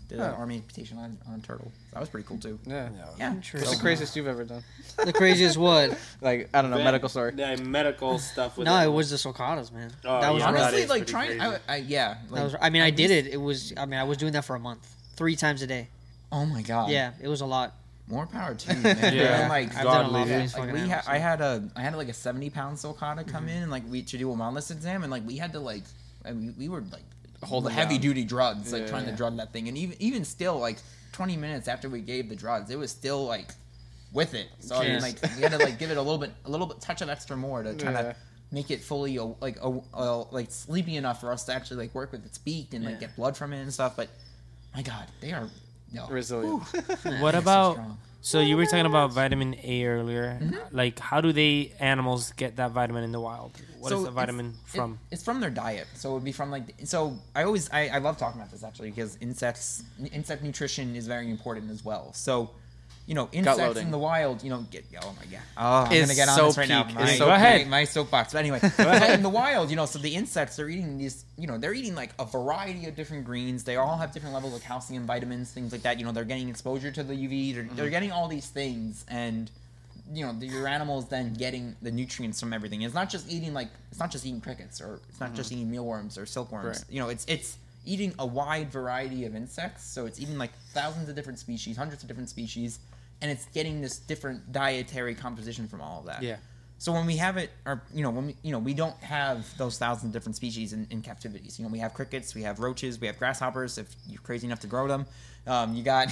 Did an army amputation on, on a turtle. That was pretty cool too. Yeah. Yeah. What's the craziest you've ever done? The craziest what? Like, I don't know, Vet- medical story. Yeah, medical stuff. With No, it animals. was the sulcatas, man. Oh, that was yeah, rough. that Honestly, is like pretty trying. crazy. I, I, yeah. That Like, was, I mean, I at did least- it. It was. I mean, I was doing that for a month, three times a day. Oh my god. Yeah, it was a lot. More power to you, man. Yeah. And, like, I've done a lot godly. of these like fucking we had, animals. I had a, I had like a seventy pound sulcata come in, and like we to do a wellness exam, and like we had to like, I mean, we were like Hold it heavy down. duty drugs, like Yeah. trying to drug that thing, and even even still, like twenty minutes after we gave the drugs, it was still like with it. So I mean, Jeez. like we had to like give it a little bit, a little bit touch of extra more to try Yeah. to make it fully uh, like uh, uh, like sleepy enough for us to actually like work with its beak and like Yeah. get blood from it and stuff. But my God, they are no. Resilient. What so about? strong. So you were talking about vitamin A earlier. Mm-hmm. Like, how do they animals get that vitamin in the wild? What is So the vitamin it's- from? It, it's from their diet. So it would be from like. So I always I, I love talking about this actually because insects insect nutrition is very important as well. So, you know, insects loading. in the wild, you know, get oh my god, oh I'm Is gonna get on so this right now. peak. My, Is so Go ahead. my, my soapbox. But anyway, but in the wild, you know, so the insects they're eating these, you know, they're eating like a variety of different greens. They all have different levels of calcium, vitamins, things like that. You know, they're getting exposure to the U V. They're, they're getting all these things and. You know, the, your animal is then getting the nutrients from everything. It's not just eating like it's not just eating crickets or it's not just eating mealworms or silkworms. Right. You know, it's it's eating a wide variety of insects. So it's eating like thousands of different species, hundreds of different species, and it's getting this different dietary composition from all of that. Yeah. So when we have it, or you know, when we, you know, we don't have those thousands of different species in, in captivities. You know, we have crickets, we have roaches, we have grasshoppers. If you're crazy enough to grow them, um, you got,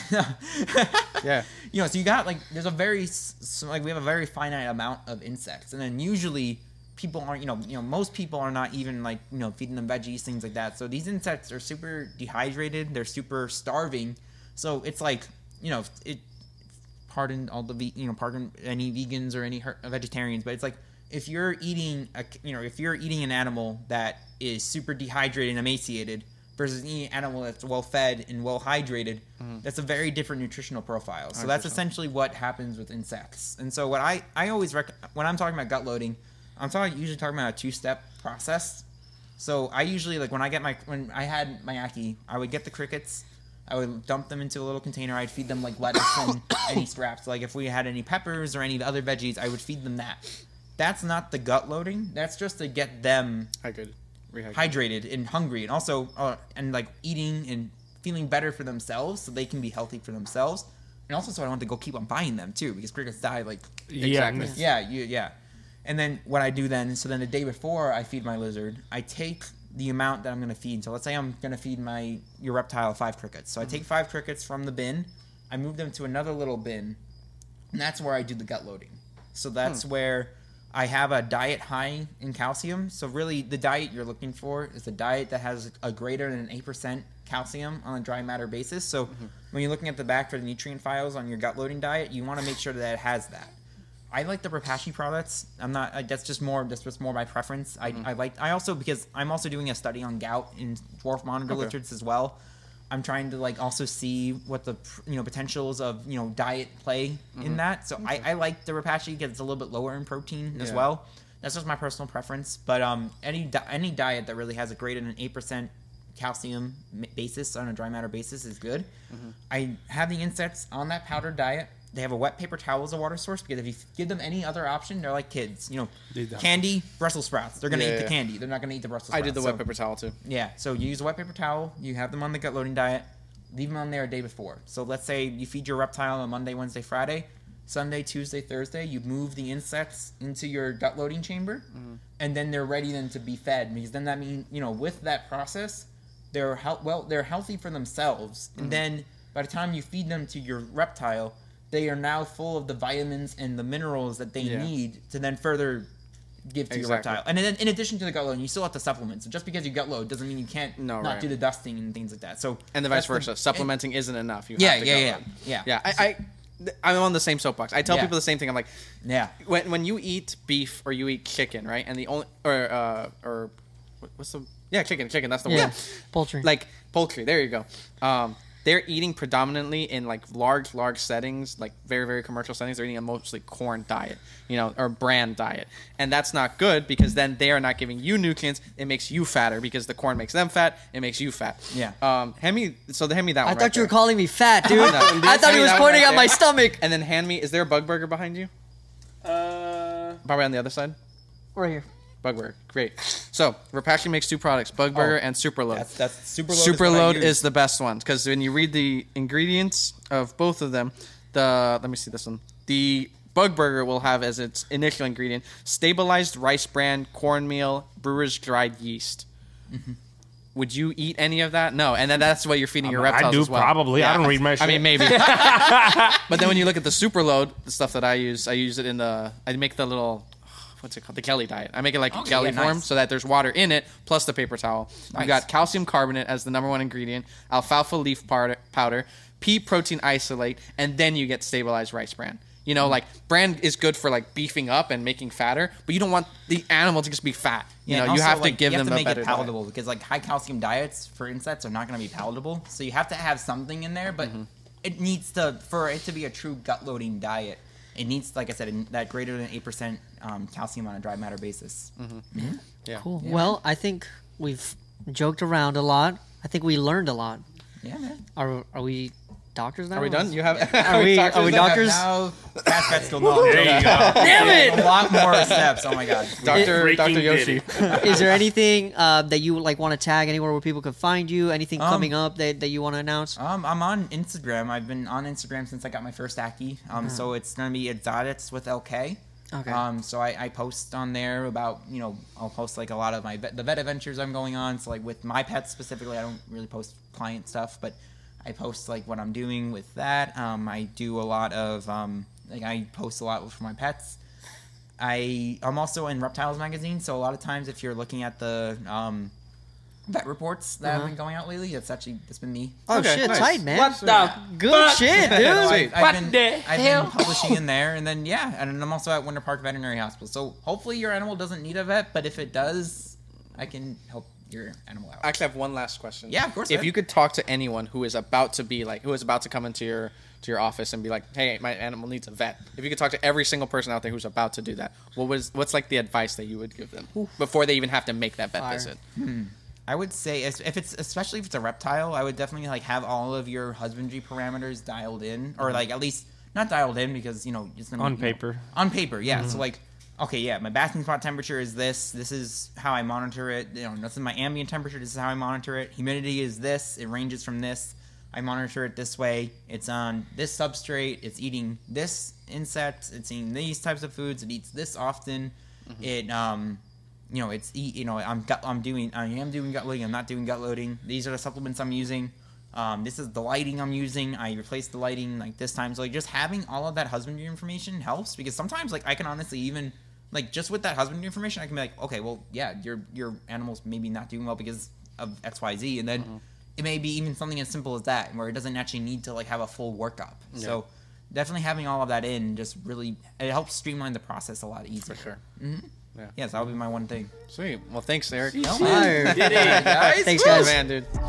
Yeah. You know, so you got like there's a very s- so, like we have a very finite amount of insects, and then usually people aren't, you know, you know, most people are not even like you know feeding them veggies, things like that. So these insects are super dehydrated, they're super starving. So it's like you know it. Pardon all the ve- you know pardon any vegans or any her- vegetarians, but it's like if you're eating a you know if you're eating an animal that is super dehydrated and emaciated versus eating an animal that's well fed and well hydrated, that's a very different nutritional profile. So that's essentially what happens with insects. And so what I I always rec- when I'm talking about gut loading, I'm talking usually talking about a two step process. So I usually like when I get my when I had my Aki, I would get the crickets. I would dump them into a little container. I'd feed them like lettuce and any scraps. Like if we had any peppers or any other veggies, I would feed them that. That's not the gut loading. That's just to get them Hydrated. Rehydrated. hydrated and hungry, and also uh, and like eating and feeling better for themselves, so they can be healthy for themselves. And also, so I don't have to go keep on buying them too, because crickets die like Yeah. Exactly. yeah, you, yeah. And then what I do then, so then the day before I feed my lizard, I take the amount that I'm going to feed. So let's say I'm going to feed my your reptile five crickets. So I take five crickets from the bin, I move them to another little bin, and that's where I do the gut loading. So that's where I have a diet high in calcium. So really, the diet you're looking for is a diet that has a greater than eight percent calcium on a dry matter basis. So when you're looking at the back for the nutrient files on your gut loading diet, you want to make sure that it has that. I like the Repashy products. I'm not. I, that's just more. That's just more my preference. I, I like. I also because I'm also doing a study on gout in dwarf monitor Okay. lizards as well. I'm trying to like also see what the you know potentials of you know diet play in that. So I, I like the Repashy because it's a little bit lower in protein as Yeah. well. That's just my personal preference. But um, any di- any diet that really has a greater than eight percent calcium m- basis on a dry matter basis is good. I have the insects on that powdered diet. They have a wet paper towel as a water source because if you give them any other option, they're like kids. You know, They don't. candy, Brussels sprouts. They're gonna Yeah, eat yeah. the candy. They're not gonna eat the Brussels I sprouts. did the So- wet paper towel too. yeah, so you use a wet paper towel, you have them on the gut loading diet, leave them on there a day before. So let's say you feed your reptile on Monday, Wednesday, Friday, Sunday, Tuesday, Thursday, you move the insects into your gut loading chamber, and then they're ready then to be fed because then that means, you know, with that process, they're hel- well, they're healthy for themselves. And then by the time you feed them to your reptile, they are now full of the vitamins and the minerals that they Yeah. need to then further give to your Exactly. reptile. And then in addition to the gut load, you still have to supplement. So just because you gut load doesn't mean you can't No, not right. do the dusting and things like that. So And the vice that's versa. Supplementing isn't enough. You Yeah, have to yeah, go yeah, load. yeah. Yeah, I, I, I'm on the same soapbox. I tell Yeah. people the same thing. I'm like, Yeah. when when you eat beef or you eat chicken, right? And the only or uh, or what- what's the yeah chicken chicken that's the Yeah. word. Poultry. Like poultry. There you go. Um, they're eating predominantly in like large, large settings, like very, very commercial settings. They're eating a mostly corn diet, you know, or bran diet. And that's not good because then they are not giving you nutrients. It makes you fatter because the corn makes them fat. It makes you fat. Yeah. Um, hand me, so hand me that I one thought right you were there. calling me fat, dude. No. I thought Hand he me was that one pointing right at my there. stomach. And then hand me, is there a bug burger behind you? Uh, Probably on the other side. Right here. Bug burger, great. So Repashy makes two products: Bug Burger and Superload. That's that's super load. Superload is, is the best one because when you read the ingredients of both of them, the let me see this one. The Bug Burger will have as its initial ingredient stabilized rice bran, cornmeal, brewer's dried yeast. Mm-hmm. Would you eat any of that? No, and then that's what you're feeding your I reptiles do as well. probably. I don't read my I shit. mean, maybe. But then when you look at the Superload, the stuff that I use, I use it in the. I make the little. What's it called? The Kelly diet. I make it like Okay, Kelly yeah, form nice. so that there's water in it plus the paper towel. Nice. You got calcium carbonate as the number one ingredient, alfalfa leaf powder, powder, pea protein isolate, and then you get stabilized rice bran. You know, like bran is good for like beefing up and making fatter, but you don't want the animal to just be fat. You Yeah, know, and you also, have to like, give you have them to a make better it palatable because like high calcium diets for insects are not going to be palatable. So you have to have something in there, but Mm-hmm. it needs to for it to be a true gut loading diet. It needs, like I said, that greater than eight percent um, calcium on a dry matter basis. Mm-hmm. Yeah. Cool. Well, I think we've joked around a lot. I think we learned a lot. Yeah, man. Are are we doctors now? Are we done? You have? Are we are we doctors? Now, Fast Vet still knowledge. There you go. Damn it! A lot more steps. Oh my god. Doctor Breaking Doctor did Yoshi. it. Is there anything uh, that you like want to tag anywhere where people can find you? Anything Um, coming up that, that you want to announce? Um, I'm on Instagram. I've been on Instagram since I got my first Aki. Um, so it's gonna be Exotics with L K. Okay. Um, so I, I post on there about, you know, I'll post like a lot of my vet, the vet adventures I'm going on. So like with my pets specifically, I don't really post client stuff, but I post like what I'm doing with that. Um, I do a lot of um, like I post a lot for my pets. I I'm also in Reptiles magazine, so a lot of times if you're looking at the um, vet reports that Uh-huh. have been going out lately, that's actually that's been me. Oh Okay, shit, nice. tight man. What the Good fuck? shit, So dude. I've, I've What been, the I've hell? been publishing in there, and then yeah, and I'm also at Winter Park Veterinary Hospital. So hopefully your animal doesn't need a vet, but if it does, I can help your animal out. I actually have one last question. Yeah, of course, If man. you could talk to anyone who is about to be like, who is about to come into your to your office and be like, "Hey, my animal needs a vet." If you could talk to every single person out there who's about to do that, what was what's like the advice that you would give them before they even have to make that vet Fire. visit? I would say if if it's especially if it's a reptile, I would definitely like have all of your husbandry parameters dialed in, or like at least not dialed in because you know it's gonna On be, you know, paper. on paper, yeah. So like, okay, yeah, my bathroom spot temperature is this. This is how I monitor it. You know, this is my ambient temperature. This is how I monitor it. Humidity is this. It ranges from this. I monitor it this way. It's on this substrate. It's eating this insect. It's eating these types of foods. It eats this often. It um. You know, it's eat. You know, I'm gut, I'm doing. I am doing gut loading. I'm not doing gut loading. These are the supplements I'm using. Um, this is the lighting I'm using. I replaced the lighting like this time. So like just having all of that husbandry information helps because sometimes like I can honestly even like just with that husbandry information I can be like, okay, well yeah, your your animal's maybe not doing well because of X Y Z, and then it may be even something as simple as that where it doesn't actually need to like have a full workup. So definitely having all of that in just really it helps streamline the process a lot easier. For sure. Yes, that would be my one thing. Sweet. Well, thanks, Eric. No, Fire. Did it. guys. Thanks, Oh, guys. man, dude.